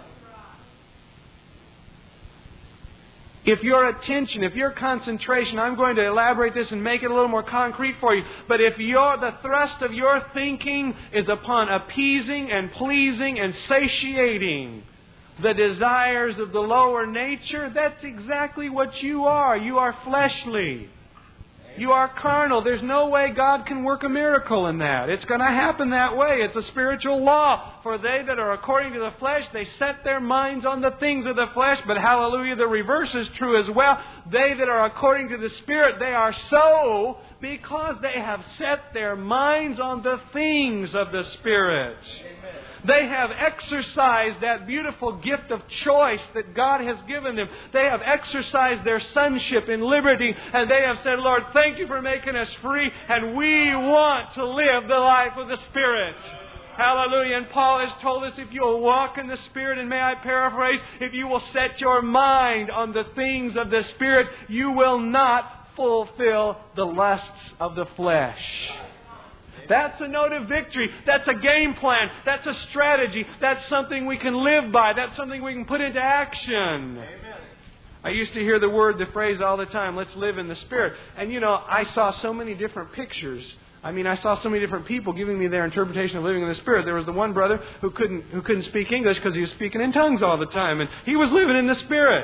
A: If your attention, if your concentration, I'm going to elaborate this and make it a little more concrete for you, but if your, the thrust of your thinking is upon appeasing and pleasing and satiating the desires of the lower nature, that's exactly what you are. You are fleshly. You are carnal. There's no way God can work a miracle in that. It's going to happen that way. It's a spiritual law. For they that are according to the flesh, they set their minds on the things of the flesh. But hallelujah, the reverse is true as well. They that are according to the Spirit, they are so because they have set their minds on the things of the Spirit.
B: Amen.
A: They have exercised that beautiful gift of choice that God has given them. They have exercised their sonship in liberty, and they have said, Lord, thank you for making us free, and we want to live the life of the Spirit. Hallelujah. And Paul has told us, if you will walk in the Spirit, and may I paraphrase, if you will set your mind on the things of the Spirit, you will not fulfill the lusts of the flesh. That's a note of victory. That's a game plan. That's a strategy. That's something we can live by. That's something we can put into action.
B: Amen.
A: I used to hear the word, the phrase all the time, let's live in the Spirit. And you know, I saw so many different pictures. I mean, I saw so many different people giving me their interpretation of living in the Spirit. There was the one brother who couldn't who couldn't speak English because he was speaking in tongues all the time. And he was living in the Spirit.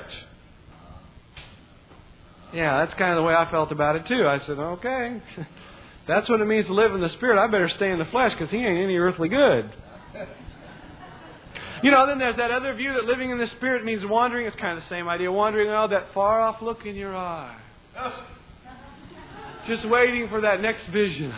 A: Yeah, that's kind of the way I felt about it too. I said, okay. That's what it means to live in the Spirit. I better stay in the flesh because he ain't any earthly good. You know, then there's that other view that living in the Spirit means wandering. It's kind of the same idea. Wandering, oh, that far off look in your eye. Just waiting for that next vision.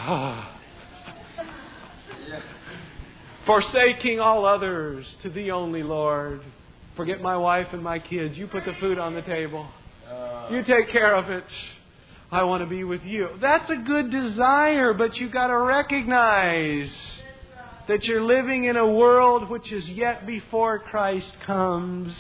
A: Forsaking all others to Thee only, Lord. Forget my wife and my kids. You put the food on the table. You take care of it. I want to be with You. That's a good desire, but you've got to recognize that you're living in a world which is yet before Christ comes.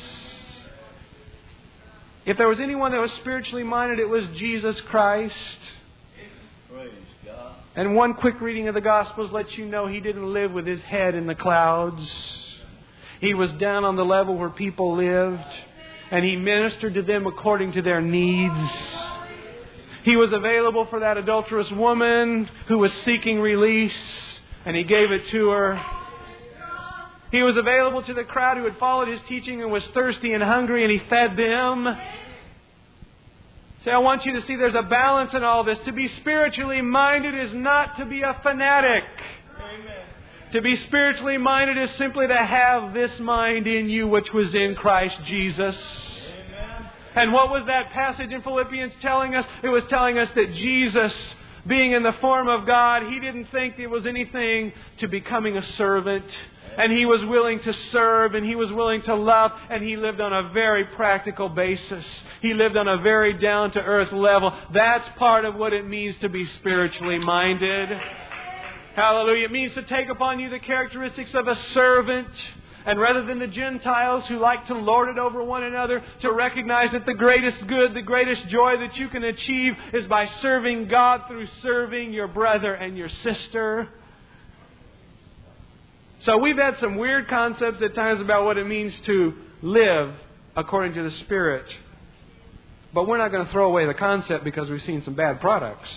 A: If there was anyone that was spiritually minded, it was Jesus Christ.
B: Praise God.
A: And one quick reading of the Gospels lets you know He didn't live with His head in the clouds. He was down on the level where people lived, and He ministered to them according to their needs. He was available for that adulterous woman who was seeking release, and He gave it to her. He was available to the crowd who had followed His teaching and was thirsty and hungry, and He fed them. See, I want you to see there's a balance in all this. To be spiritually minded is not to be a fanatic.
B: Amen.
A: To be spiritually minded is simply to have this mind in you which was in Christ Jesus. And what was that passage in Philippians telling us? It was telling us that Jesus, being in the form of God, He didn't think it was anything to becoming a servant. And He was willing to serve, and He was willing to love, and He lived on a very practical basis. He lived on a very down-to-earth level. That's part of what it means to be spiritually minded. Hallelujah. It means to take upon you the characteristics of a servant. And rather than the Gentiles who like to lord it over one another, to recognize that the greatest good, the greatest joy that you can achieve is by serving God through serving your brother and your sister. So we've had some weird concepts at times about what it means to live according to the Spirit. But we're not going to throw away the concept because we've seen some bad products.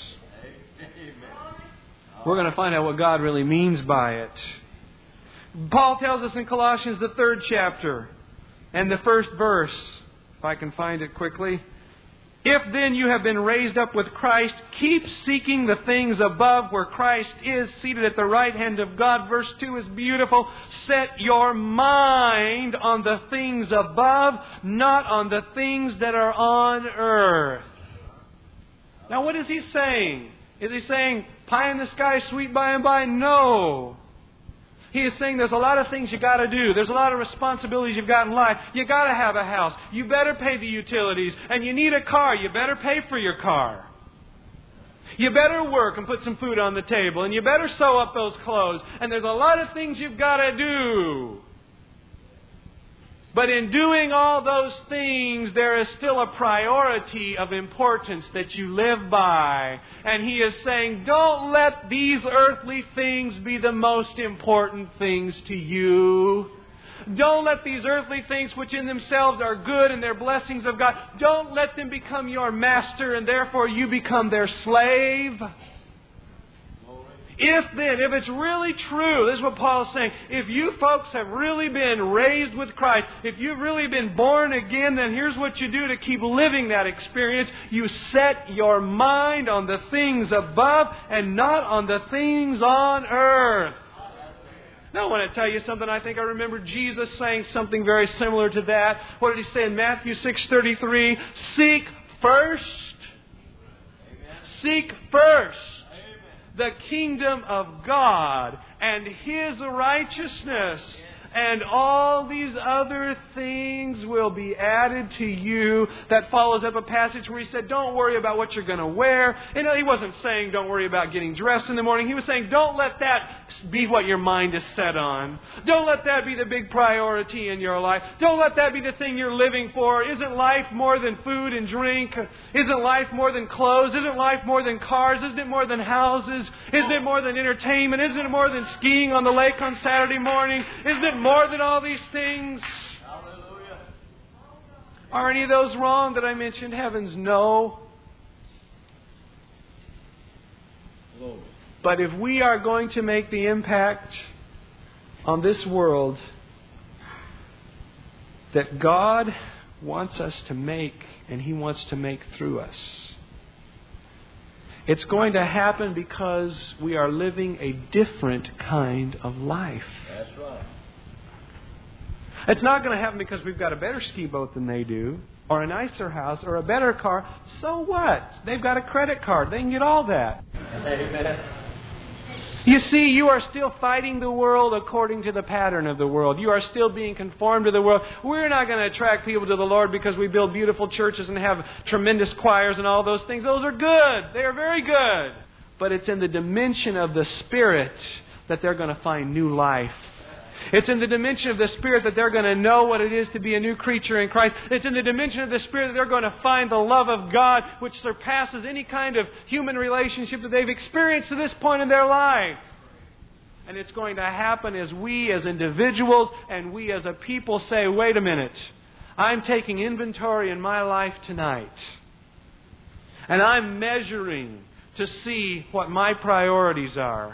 A: We're going to find out what God really means by it. Paul tells us in Colossians, the third chapter, and the first verse, if I can find it quickly. If then you have been raised up with Christ, keep seeking the things above where Christ is seated at the right hand of God. Verse two is beautiful. Set your mind on the things above, not on the things that are on earth. Now what is he saying? Is he saying pie in the sky, sweet by and by? No. He is saying there's a lot of things you got to do. There's a lot of responsibilities you've got in life. You got to have a house. You better pay the utilities. And you need a car. You better pay for your car. You better work and put some food on the table. And you better sew up those clothes. And there's a lot of things you've got to do. But in doing all those things, there is still a priority of importance that you live by. And he is saying, don't let these earthly things be the most important things to you. Don't let these earthly things, which in themselves are good and they're blessings of God, don't let them become your master and therefore you become their slave. If then, if it's really true, this is what Paul's saying, if you folks have really been raised with Christ, if you've really been born again, then here's what you do to keep living that experience. You set your mind on the things above and not on the things on earth. Now I want to tell you something. I think I remember Jesus saying something very similar to that. What did He say in Matthew six thirty-three? Seek first. Seek first the kingdom of God and His righteousness, and all these other things will be added to you. That follows up a passage where He said, don't worry about what you're going to wear. You know, He wasn't saying don't worry about getting dressed in the morning. He was saying don't let that be what your mind is set on. Don't let that be the big priority in your life. Don't let that be the thing you're living for. Isn't life more than food and drink? Isn't life more than clothes? Isn't life more than cars? Isn't it more than houses? Isn't it more than entertainment? Isn't it more than skiing on the lake on Saturday morning? Isn't it more than all these things? Hallelujah. Are any of those wrong that I mentioned? Heavens, no. Glory. But if we are going to make the impact on this world that God wants us to make and He wants to make through us, it's going to happen because we are living a different kind of life.
B: That's right.
A: It's not going to happen because we've got a better ski boat than they do, or a nicer house, or a better car. So what? They've got a credit card. They can get all that.
B: Amen.
A: You see, you are still fighting the world according to the pattern of the world. You are still being conformed to the world. We're not going to attract people to the Lord because we build beautiful churches and have tremendous choirs and all those things. Those are good. They are very good. But it's in the dimension of the Spirit that they're going to find new life. It's in the dimension of the Spirit that they're going to know what it is to be a new creature in Christ. It's in the dimension of the Spirit that they're going to find the love of God, which surpasses any kind of human relationship that they've experienced to this point in their life. And it's going to happen as we as individuals and we as a people say, wait a minute, I'm taking inventory in my life tonight. And I'm measuring to see what my priorities are.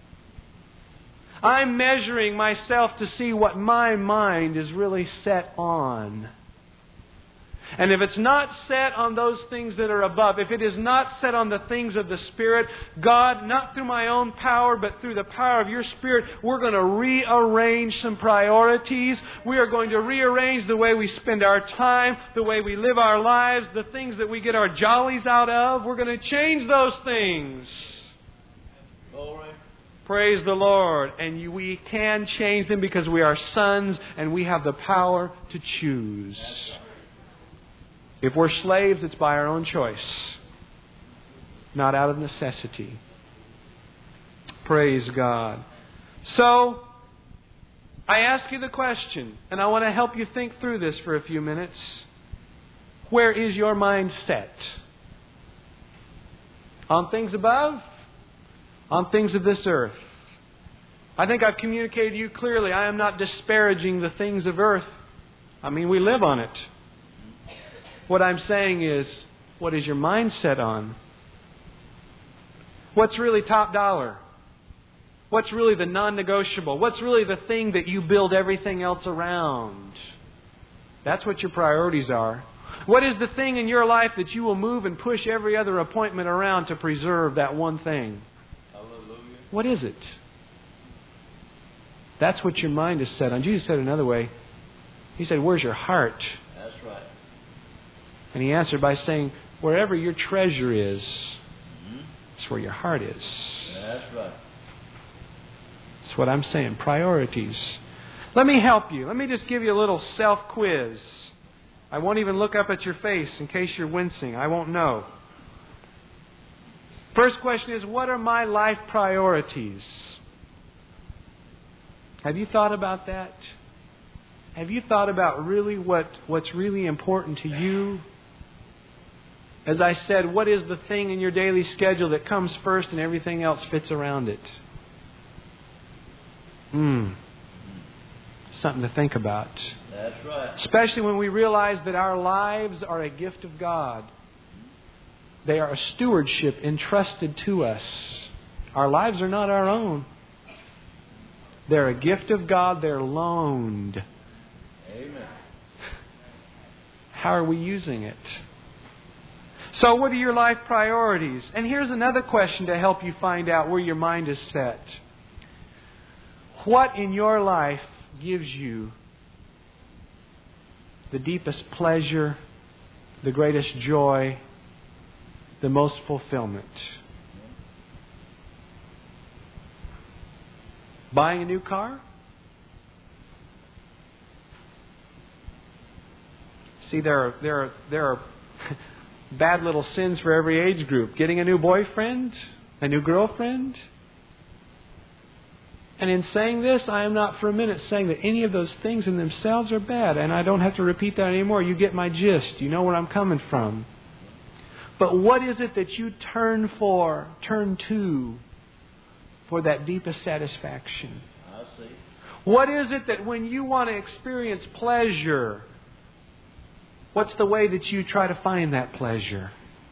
A: I'm measuring myself to see what my mind is really set on. And if it's not set on those things that are above, if it is not set on the things of the Spirit, God, not through my own power, but through the power of your Spirit, we're going to rearrange some priorities. We are going to rearrange the way we spend our time, the way we live our lives, the things that we get our jollies out of. We're going to change those things.
B: Glory.
A: Praise the Lord. And you, we can change them because we are sons and we have the power to choose. If we're slaves, it's by our own choice, not out of necessity. Praise God. So, I ask you the question, and I want to help you think through this for a few minutes. Where is your mind set? On things above? On things of this earth? I think I've communicated to you clearly. I am not disparaging the things of earth. I mean, we live on it. What I'm saying is, what is your mind set on? What's really top dollar? What's really the non-negotiable? What's really the thing that you build everything else around? That's what your priorities are. What is the thing in your life that you will move and push every other appointment around to preserve that one thing?
B: Hallelujah.
A: What is it? That's what your mind is set on. Jesus said it another way. He said, where's your heart?
B: That's right.
A: And He answered by saying, wherever your treasure is,
B: Mm-hmm.
A: it's where your heart is.
B: That's right.
A: That's what I'm saying. Priorities. Let me help you. Let me just give you a little self-quiz. I won't even look up at your face in case you're wincing. I won't know. First question is, what are my life priorities? Have you thought about that? Have you thought about really what, what's really important to you? As I said, what is the thing in your daily schedule that comes first and everything else fits around it? Hmm. Something to think about.
B: That's right.
A: Especially when we realize that our lives are a gift of God. They are a stewardship entrusted to us. Our lives are not our own. They're a gift of God. They're loaned.
B: Amen.
A: How are we using it? So what are your life priorities? And here's another question to help you find out where your mind is set. What in your life gives you the deepest pleasure, the greatest joy, the most fulfillment? Buying a new car? See, there are there are there are bad little sins for every age group. Getting a new boyfriend, a new girlfriend. And in saying this, I am not for a minute saying that any of those things in themselves are bad. And I don't have to repeat that anymore. You get my gist. You know where I'm coming from. But what is it that you turn for, turn to, for that deepest satisfaction?
B: I see.
A: What is it that when you want to experience pleasure, what's the way that you try to find that pleasure?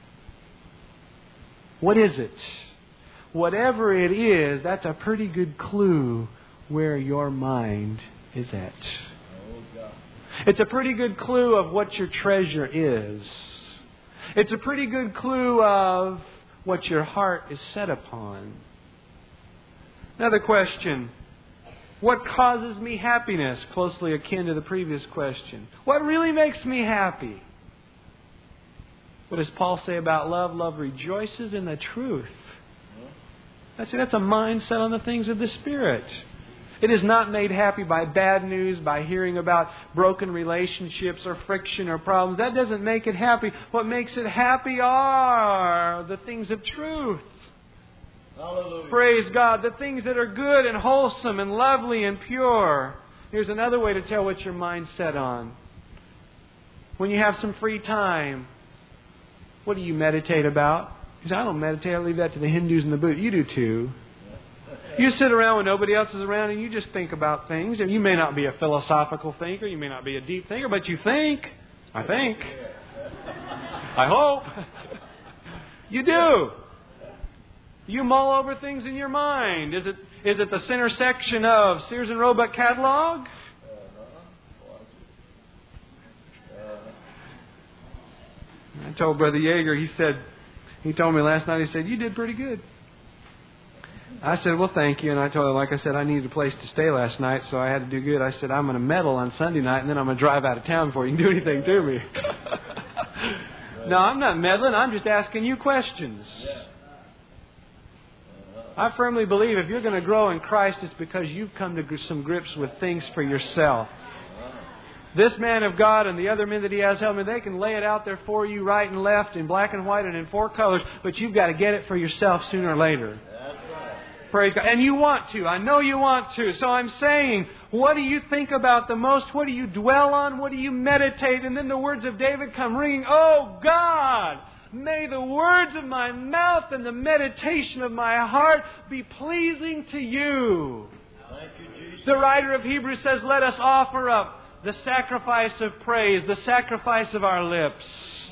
A: What is it? Whatever it is, that's a pretty good clue where your mind is at.
B: Oh, God.
A: It's a pretty good clue of what your treasure is. It's a pretty good clue of what your heart is set upon. Another question. What causes me happiness? Closely akin to the previous question. What really makes me happy? What does Paul say about love? Love rejoices in the truth. I say that's a mindset on the things of the Spirit. It is not made happy by bad news, by hearing about broken relationships or friction or problems. That doesn't make it happy. What makes it happy are the things of truth.
B: Hallelujah.
A: Praise God. The things that are good and wholesome and lovely and pure. Here's another way to tell what your mind's set on. When you have some free time, what do you meditate about? He said, I don't meditate. I leave that to the Hindus and the Buddhists. You do too. You sit around when nobody else is around and you just think about things. And you may not be a philosophical thinker. You may not be a deep thinker, but you think. I think. I hope. You do. You mull over things in your mind. Is it is it the center section of Sears and Roebuck catalog? I told Brother Yeager, he said, he told me last night, he said, you did pretty good. I said, well, thank you. And I told him, like I said, I needed a place to stay last night, so I had to do good. I said, I'm going to medal on Sunday night, and then I'm going to drive out of town before you can do anything to me. No, I'm not meddling. I'm just asking you questions. I firmly believe if you're going to grow in Christ, it's because you've come to some grips with things for yourself. This man of God and the other men that He has helped me, they can lay it out there for you right and left in black and white and in four colors, but you've got to get it for yourself sooner or later. Praise God. And you want to. I know you want to. So I'm saying, what do you think about the most? What do you dwell on? What do you meditate? And then the words of David come ringing, "Oh God, may the words of my mouth and the meditation of my heart be pleasing to you."
B: Thank you, Jesus.
A: The writer of Hebrews says, let us offer up the sacrifice of praise, the sacrifice of our lips.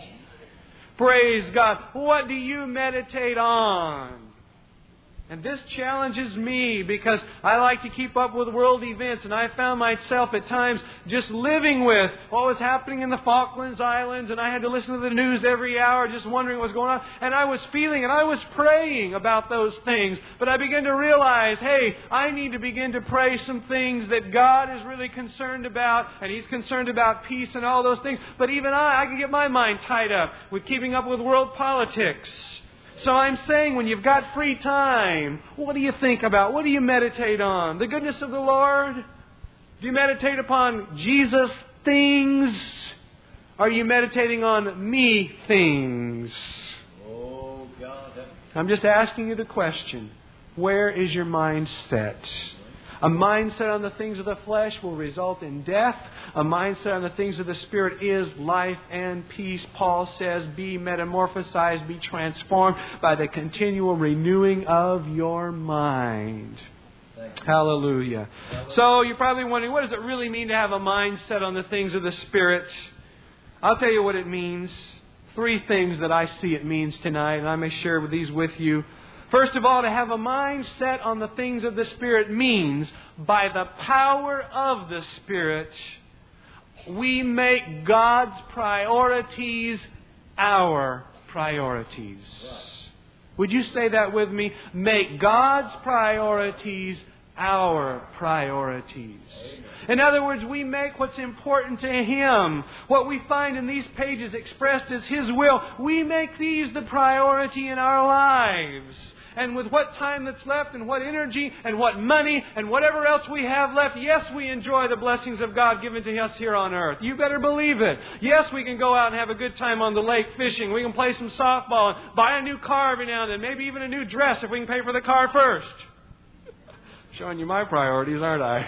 A: Praise God. What do you meditate on? And this challenges me because I like to keep up with world events, and I found myself at times just living with what was happening in the Falklands Islands, and I had to listen to the news every hour just wondering what was going on. And I was feeling and I was praying about those things. But I began to realize, hey, I need to begin to pray some things that God is really concerned about, and He's concerned about peace and all those things. But even I, I can get my mind tied up with keeping up with world politics. So I'm saying, when you've got free time, what do you think about? What do you meditate on? The goodness of the Lord? Do you meditate upon Jesus things? Are you meditating on me things?
B: Oh, God.
A: I'm just asking you the question. Where is your mind set? A mindset on the things of the flesh will result in death. A mindset on the things of the Spirit is life and peace. Paul says, be metamorphosized, be transformed by the continual renewing of your mind. Hallelujah. Hallelujah. So you're probably wondering, what does it really mean to have a mindset on the things of the Spirit? I'll tell you what it means. Three things that I see it means tonight, and I may share these with you. First of all, to have a mind set on the things of the Spirit means, by the power of the Spirit, we make God's priorities our priorities. Would you say that with me? Make God's priorities our priorities. In other words, we make what's important to Him. What we find in these pages expressed as His will, we make these the priority in our lives. And with what time that's left, and what energy, and what money, and whatever else we have left, yes, we enjoy the blessings of God given to us here on earth. You better believe it. Yes, we can go out and have a good time on the lake fishing. We can play some softball, and buy a new car every now and then, maybe even a new dress if we can pay for the car first. Showing you my priorities, aren't I?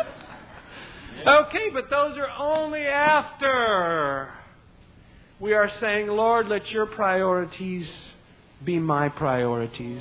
A: Okay, but those are only after we are saying, Lord, let your priorities be my priorities.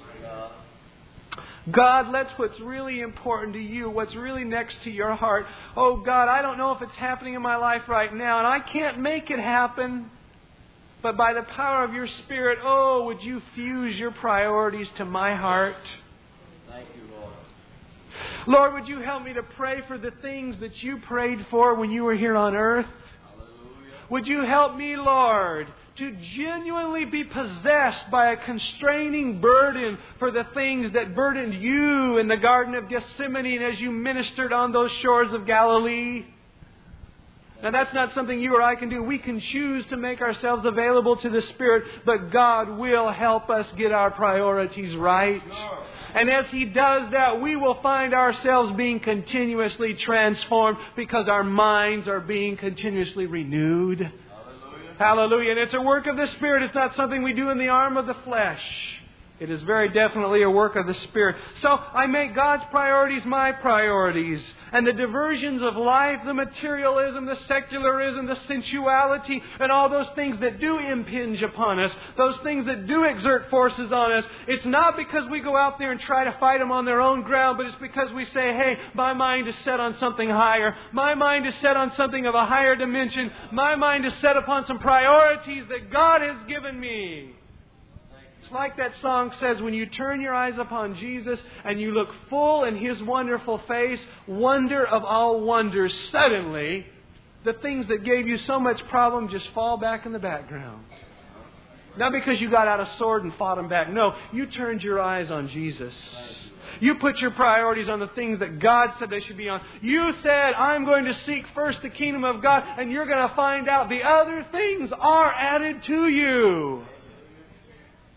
A: God, let's what's really important to you, what's really next to your heart. Oh God, I don't know if it's happening in my life right now, and I can't make it happen. But by the power of your Spirit, oh, would you fuse your priorities to my heart?
B: Thank you, Lord.
A: Lord, would you help me to pray for the things that you prayed for when you were here on earth?
B: Hallelujah.
A: Would you help me, Lord, to genuinely be possessed by a constraining burden for the things that burdened you in the Garden of Gethsemane and as you ministered on those shores of Galilee? Now, that's not something you or I can do. We can choose to make ourselves available to the Spirit, but God will help us get our priorities right.
B: Sure.
A: And as He does that, we will find ourselves being continuously transformed because our minds are being continuously renewed.
B: Hallelujah.
A: Hallelujah. And it's a work of the Spirit. It's not something we do in the arm of the flesh. It is very definitely a work of the Spirit. So I make God's priorities my priorities. And the diversions of life, the materialism, the secularism, the sensuality, and all those things that do impinge upon us, those things that do exert forces on us, it's not because we go out there and try to fight them on their own ground, but it's because we say, hey, my mind is set on something higher. My mind is set on something of a higher dimension. My mind is set upon some priorities that God has given me. It's like that song says, when you turn your eyes upon Jesus and you look full in His wonderful face, wonder of all wonders, suddenly the things that gave you so much problem just fall back in the background. Not because you got out a sword and fought them back. No, you turned your eyes on Jesus. You put your priorities on the things that God said they should be on. You said, I'm going to seek first the kingdom of God, and you're going to find out the other things are added to you.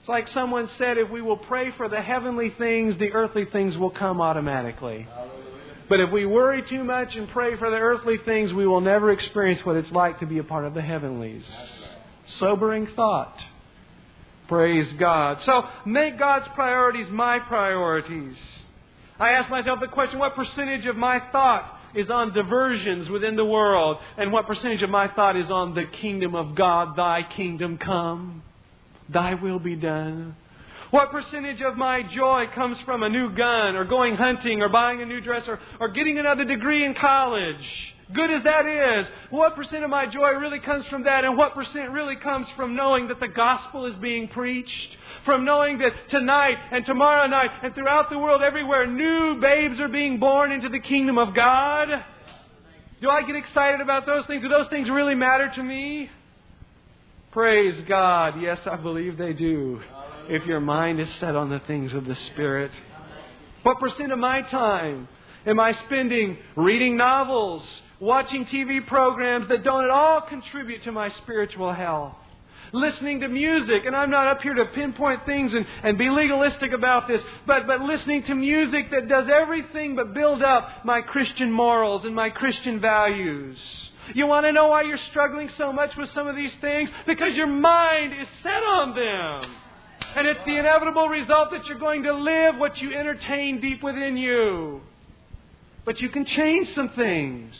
A: It's like someone said, if we will pray for the heavenly things, the earthly things will come automatically. But if we worry too much and pray for the earthly things, we will never experience what it's like to be a part of the heavenlies. Sobering thought. Praise God. So, make God's priorities my priorities. I ask myself the question, what percentage of my thought is on diversions within the world? And what percentage of my thought is on the kingdom of God? Thy kingdom come. Thy will be done. What percentage of my joy comes from a new gun, or going hunting, or buying a new dress, or, or getting another degree in college? Good as that is, what percent of my joy really comes from that? And what percent really comes from knowing that the gospel is being preached? From knowing that tonight and tomorrow night and throughout the world everywhere, new babes are being born into the kingdom of God? Do I get excited about those things? Do those things really matter to me? Praise God. Yes, I believe they do. If your mind is set on the things of the Spirit. What percent of my time am I spending reading novels, watching T V programs that don't at all contribute to my spiritual health? Listening to music, and I'm not up here to pinpoint things and, and be legalistic about this, but, but listening to music that does everything but build up my Christian morals and my Christian values. You want to know why you're struggling so much with some of these things? Because your mind is set on them. And it's the inevitable result that you're going to live what you entertain deep within you. But you can change some things.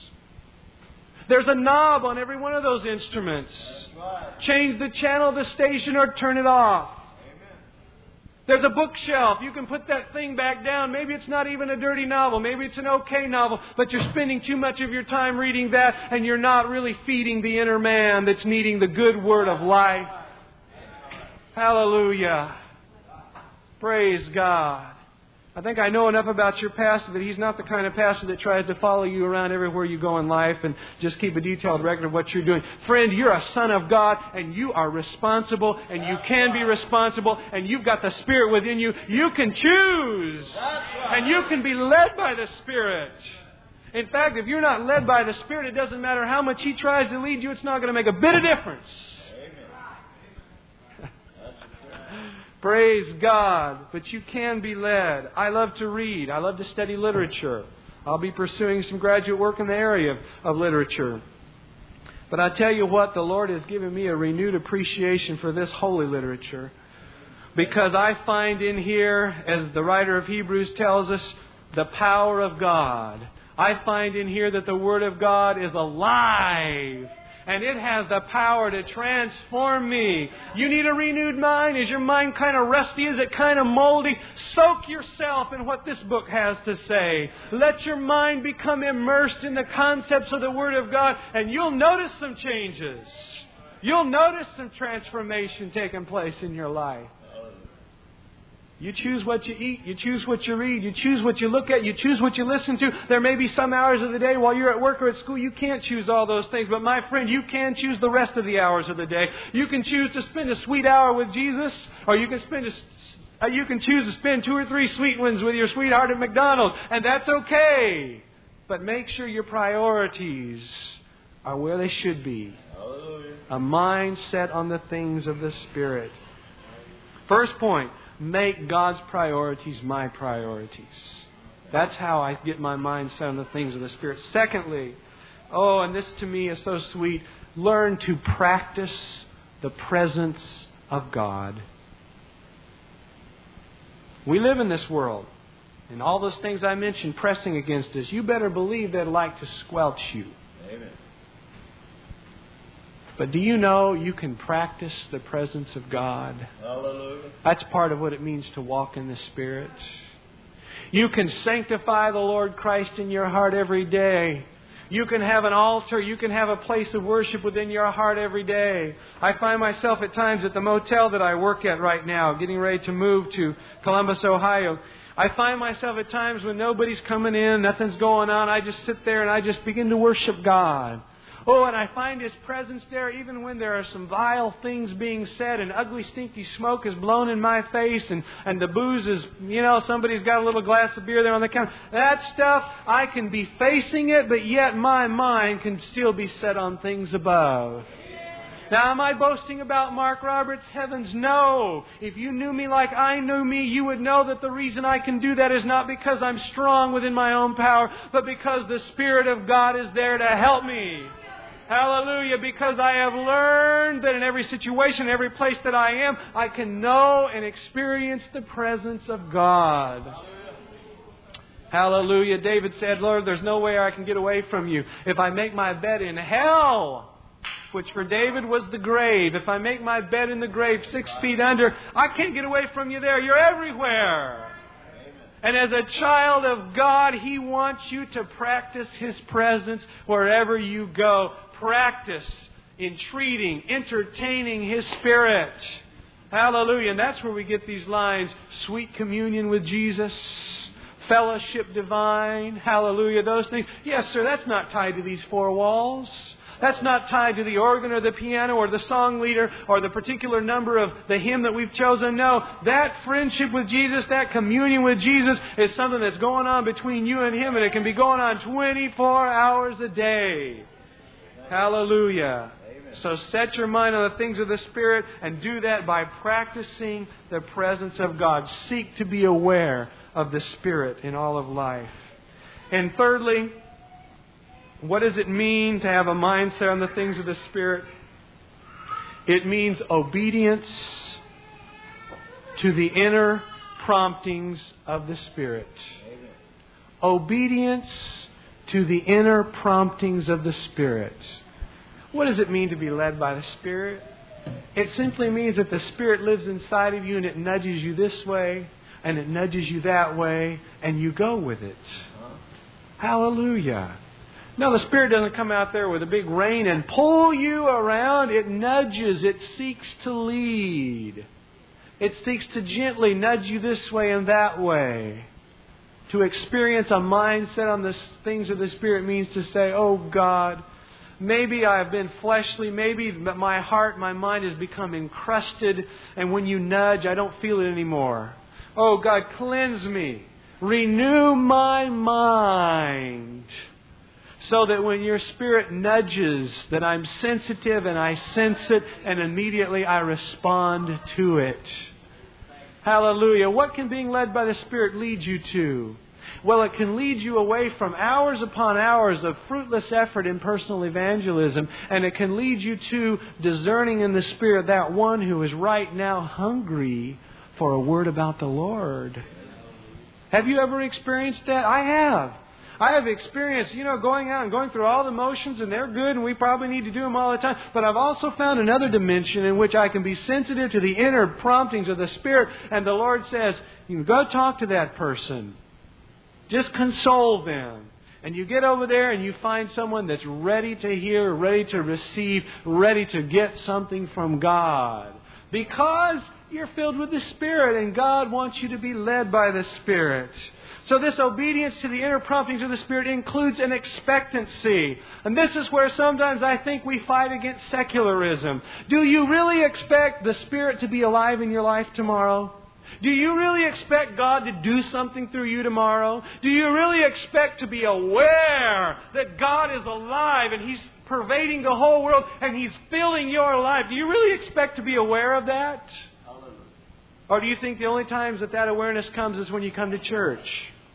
A: There's a knob on every one of those instruments. Change the channel, the station, or turn it off. There's a bookshelf. You can put that thing back down. Maybe it's not even a dirty novel. Maybe it's an okay novel. But you're spending too much of your time reading that, and you're not really feeding the inner man that's needing the good word of life. Hallelujah. Praise God. I think I know enough about your pastor that he's not the kind of pastor that tries to follow you around everywhere you go in life and just keep a detailed record of what you're doing. Friend, you're a son of God, and you are responsible, and you can be responsible, and you've got the Spirit within you. You can choose, and you can be led by the Spirit. In fact, if you're not led by the Spirit, it doesn't matter how much He tries to lead you. It's not going to make a bit of difference. Praise God. But you can be led. I love to read. I love to study literature. I'll be pursuing some graduate work in the area of, of literature. But I tell you what, the Lord has given me a renewed appreciation for this holy literature. Because I find in here, as the writer of Hebrews tells us, the power of God. I find in here that the Word of God is alive. And it has the power to transform me. You need a renewed mind. Is your mind kind of rusty? Is it kind of moldy? Soak yourself in what this book has to say. Let your mind become immersed in the concepts of the Word of God, and you'll notice some changes. You'll notice some transformation taking place in your life. You choose what you eat. You choose what you read. You choose what you look at. You choose what you listen to. There may be some hours of the day while you're at work or at school you can't choose all those things. But my friend, you can choose the rest of the hours of the day. You can choose to spend a sweet hour with Jesus, or you can spend a, you can choose to spend two or three sweet ones with your sweetheart at McDonald's. And that's okay. But make sure your priorities are where they should be. Hallelujah. A mind set on the things of the Spirit. First point. Make God's priorities my priorities. That's how I get my mind set on the things of the Spirit. Secondly, oh, and this to me is so sweet, learn to practice the presence of God. We live in this world, and all those things I mentioned pressing against us, you better believe they'd like to squelch you. Amen. But do you know you can practice the presence of God? Hallelujah. That's part of what it means to walk in the Spirit. You can sanctify the Lord Christ in your heart every day. You can have an altar. You can have a place of worship within your heart every day. I find myself at times at the motel that I work at right now, getting ready to move to Columbus, Ohio. I find myself at times when nobody's coming in, nothing's going on, I just sit there and I just begin to worship God. Oh, and I find His presence there even when there are some vile things being said and ugly, stinky smoke is blown in my face and, and the booze is, you know, somebody's got a little glass of beer there on the counter. That stuff, I can be facing it, but yet my mind can still be set on things above. Now, am I boasting about Mark Roberts? Heavens, no. If you knew me like I knew me, you would know that the reason I can do that is not because I'm strong within my own power, but because the Spirit of God is there to help me. Hallelujah. Because I have learned that in every situation, every place that I am, I can know and experience the presence of God. Hallelujah. David said, Lord, there's no way I can get away from you. If I make my bed in hell, which for David was the grave, if I make my bed in the grave six feet under, I can't get away from you there. You're everywhere. And as a child of God, He wants you to practice His presence wherever you go. Practice entreating, entertaining His Spirit. Hallelujah. And that's where we get these lines. Sweet communion with Jesus. Fellowship divine. Hallelujah. Those things. Yes, sir, that's not tied to these four walls. That's not tied to the organ or the piano or the song leader or the particular number of the hymn that we've chosen. No, that friendship with Jesus, that communion with Jesus is something that's going on between you and Him, and it can be going on twenty-four hours a day. Hallelujah. Amen. So set your mind on the things of the Spirit and do that by practicing the presence of God. Seek to be aware of the Spirit in all of life. And thirdly, what does it mean to have a mindset on the things of the Spirit? It means obedience to the inner promptings of the Spirit. Amen. Obedience to the inner promptings of the Spirit. What does it mean to be led by the Spirit? It simply means that the Spirit lives inside of you and it nudges you this way and it nudges you that way and you go with it. Hallelujah. No, the Spirit doesn't come out there with a big rein and pull you around. It nudges. It seeks to lead. It seeks to gently nudge you this way and that way. To experience a mindset on the things of the Spirit means to say, oh God, maybe I've been fleshly. Maybe my heart, my mind has become encrusted. And when you nudge, I don't feel it anymore. Oh God, cleanse me. Renew my mind. So that when your Spirit nudges, that I'm sensitive and I sense it and immediately I respond to it. Hallelujah. What can being led by the Spirit lead you to? Well, it can lead you away from hours upon hours of fruitless effort in personal evangelism, and it can lead you to discerning in the Spirit that one who is right now hungry for a word about the Lord. Have you ever experienced that? I have. I have experienced, you know, going out and going through all the motions, and they're good, and we probably need to do them all the time. But I've also found another dimension in which I can be sensitive to the inner promptings of the Spirit, and the Lord says, you can go talk to that person. Just console them. And you get over there and you find someone that's ready to hear, ready to receive, ready to get something from God. Because you're filled with the Spirit, and God wants you to be led by the Spirit. So this obedience to the inner promptings of the Spirit includes an expectancy. And this is where sometimes I think we fight against secularism. Do you really expect the Spirit to be alive in your life tomorrow? Do you really expect God to do something through you tomorrow? Do you really expect to be aware that God is alive and He's pervading the whole world and He's filling your life? Do you really expect to be aware of that? Or do you think the only times that that awareness comes is when you come to church?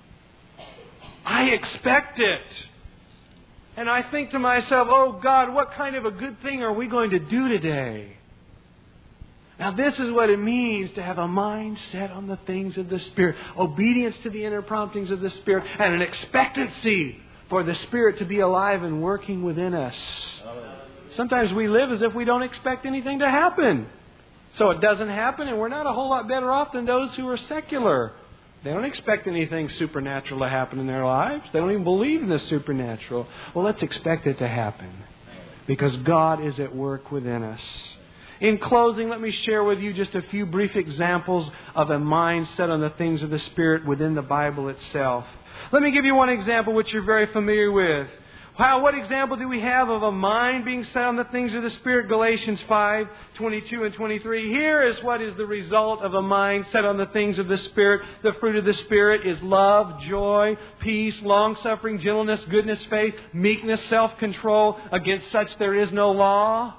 A: I expect it. And I think to myself, oh God, what kind of a good thing are we going to do today? Now this is what it means to have a mind set on the things of the Spirit. Obedience to the inner promptings of the Spirit. And an expectancy for the Spirit to be alive and working within us. Sometimes we live as if we don't expect anything to happen. So it doesn't happen, and we're not a whole lot better off than those who are secular. They don't expect anything supernatural to happen in their lives. They don't even believe in the supernatural. Well, let's expect it to happen. Because God is at work within us. In closing, let me share with you just a few brief examples of a mind set on the things of the Spirit within the Bible itself. Let me give you one example which you're very familiar with. How, what example do we have of a mind being set on the things of the Spirit? Galatians five, twenty-two and twenty-three. Here is what is the result of a mind set on the things of the Spirit. The fruit of the Spirit is love, joy, peace, long-suffering, gentleness, goodness, faith, meekness, self-control. Against such there is no law.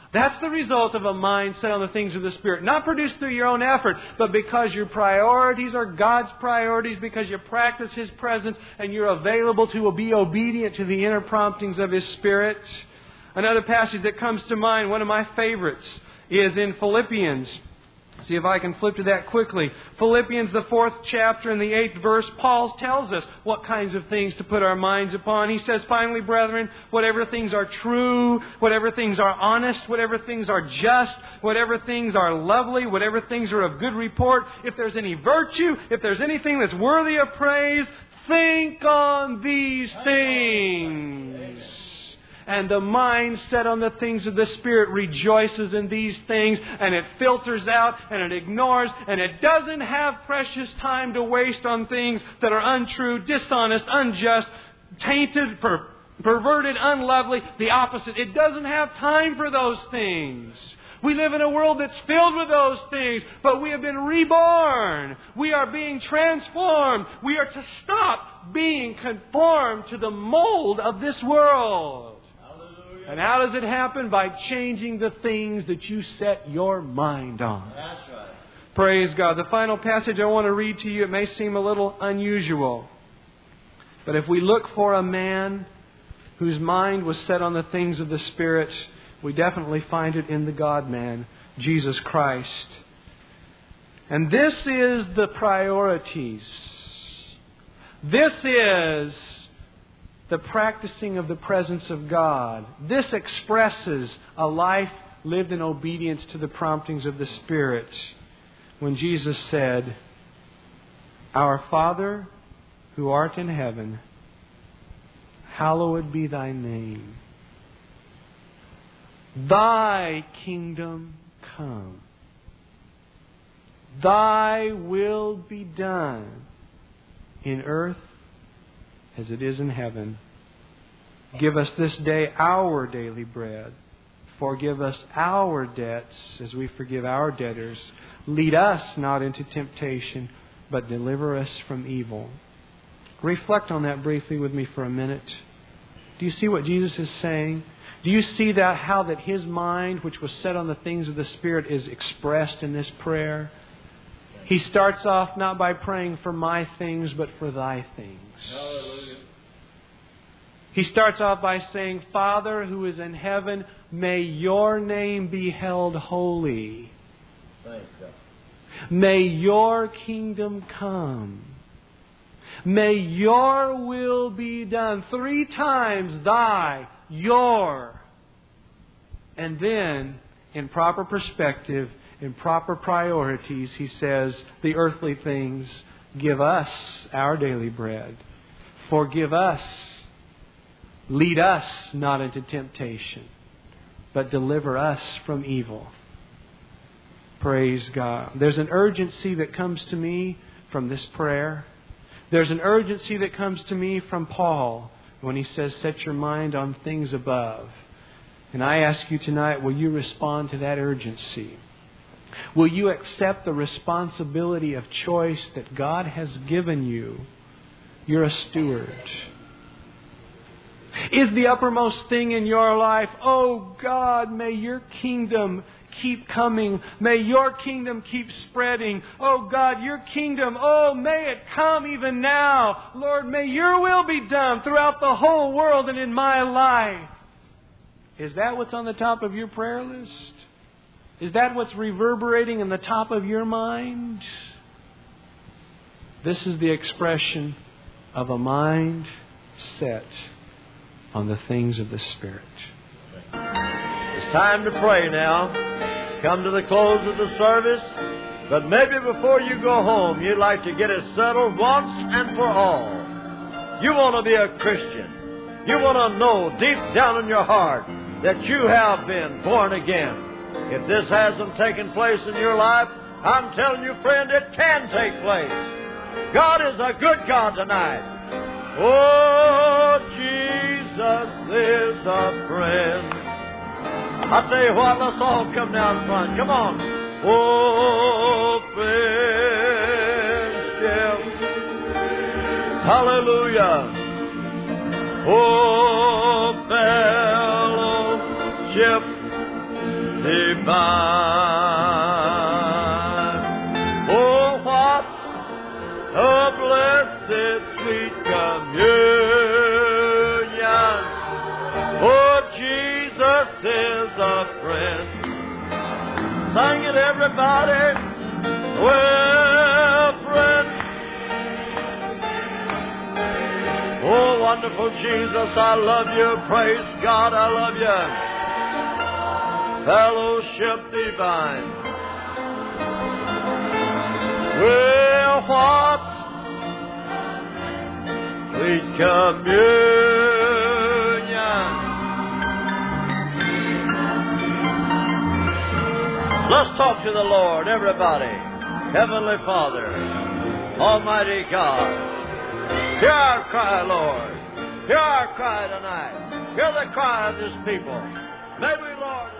A: That's the result of a mind set on the things of the Spirit. Not produced through your own effort, but because your priorities are God's priorities, because you practice His presence and you're available to be obedient to the inner promptings of His Spirit. Another passage that comes to mind, one of my favorites, is in Philippians. See if I can flip to that quickly. Philippians, the fourth chapter and the eighth verse, Paul tells us what kinds of things to put our minds upon. He says, finally, brethren, whatever things are true, whatever things are honest, whatever things are just, whatever things are lovely, whatever things are of good report, if there's any virtue, if there's anything that's worthy of praise, think on these things. And the mind set on the things of the Spirit rejoices in these things, and it filters out, and it ignores, and it doesn't have precious time to waste on things that are untrue, dishonest, unjust, tainted, per- perverted, unlovely, the opposite. It doesn't have time for those things. We live in a world that's filled with those things, but we have been reborn. We are being transformed. We are to stop being conformed to the mold of this world. And how does it happen? By changing the things that you set your mind on.
B: That's right.
A: Praise God. The final passage I want to read to you, it may seem a little unusual. But if we look for a man whose mind was set on the things of the Spirit, we definitely find it in the God-man, Jesus Christ. And this is the priorities. This is the practicing of the presence of God. This expresses a life lived in obedience to the promptings of the Spirit. When Jesus said, Our Father who art in heaven, hallowed be thy name. Thy kingdom come. Thy will be done in earth as it is in heaven. Give us this day our daily bread. Forgive us our debts as we forgive our debtors. Lead us not into temptation, but deliver us from evil. Reflect on that briefly with me for a minute. Do you see what Jesus is saying? Do you see that how that His mind, which was set on the things of the Spirit, is expressed in this prayer? He starts off not by praying for my things, but for thy things.
B: Hallelujah.
A: He starts off by saying, Father who is in heaven, may your name be held holy.
B: Thank God.
A: May your kingdom come. May your will be done. Three times thy, your. And then, in proper perspective, in proper priorities, He says, the earthly things, give us our daily bread. Forgive us. Lead us not into temptation, but deliver us from evil. Praise God. There's an urgency that comes to me from this prayer. There's an urgency that comes to me from Paul when he says, set your mind on things above. And I ask you tonight, will you respond to that urgency? Will you accept the responsibility of choice that God has given you? You're a steward. Is the uppermost thing in your life, oh God, may your kingdom keep coming. May your kingdom keep spreading. Oh God, your kingdom, oh may it come even now. Lord, may your will be done throughout the whole world and in my life. Is that what's on the top of your prayer list? Is that what's reverberating in the top of your mind? This is the expression of a mind set on the things of the Spirit.
B: It's time to pray now. Come to the close of the service. But maybe before you go home, you'd like to get it settled once and for all. You want to be a Christian. You want to know deep down in your heart that you have been born again. If this hasn't taken place in your life, I'm telling you, friend, it can take place. God is a good God tonight. Oh, Jesus is a friend. I'll tell you what, let's all come down front. Come on. Oh, friendship. Hallelujah. Oh, fellowship. divine. Oh, what a blessed sweet communion. Oh, Jesus is a friend. Sing it, everybody. Well, friend. Oh, wonderful Jesus, I love you. Praise God, I love you. Fellowship divine. Well, what sweet communion. Let's talk to the Lord, everybody. Heavenly Father, Almighty God, hear our cry, Lord. Hear our cry tonight. Hear the cry of this people. May we, Lord,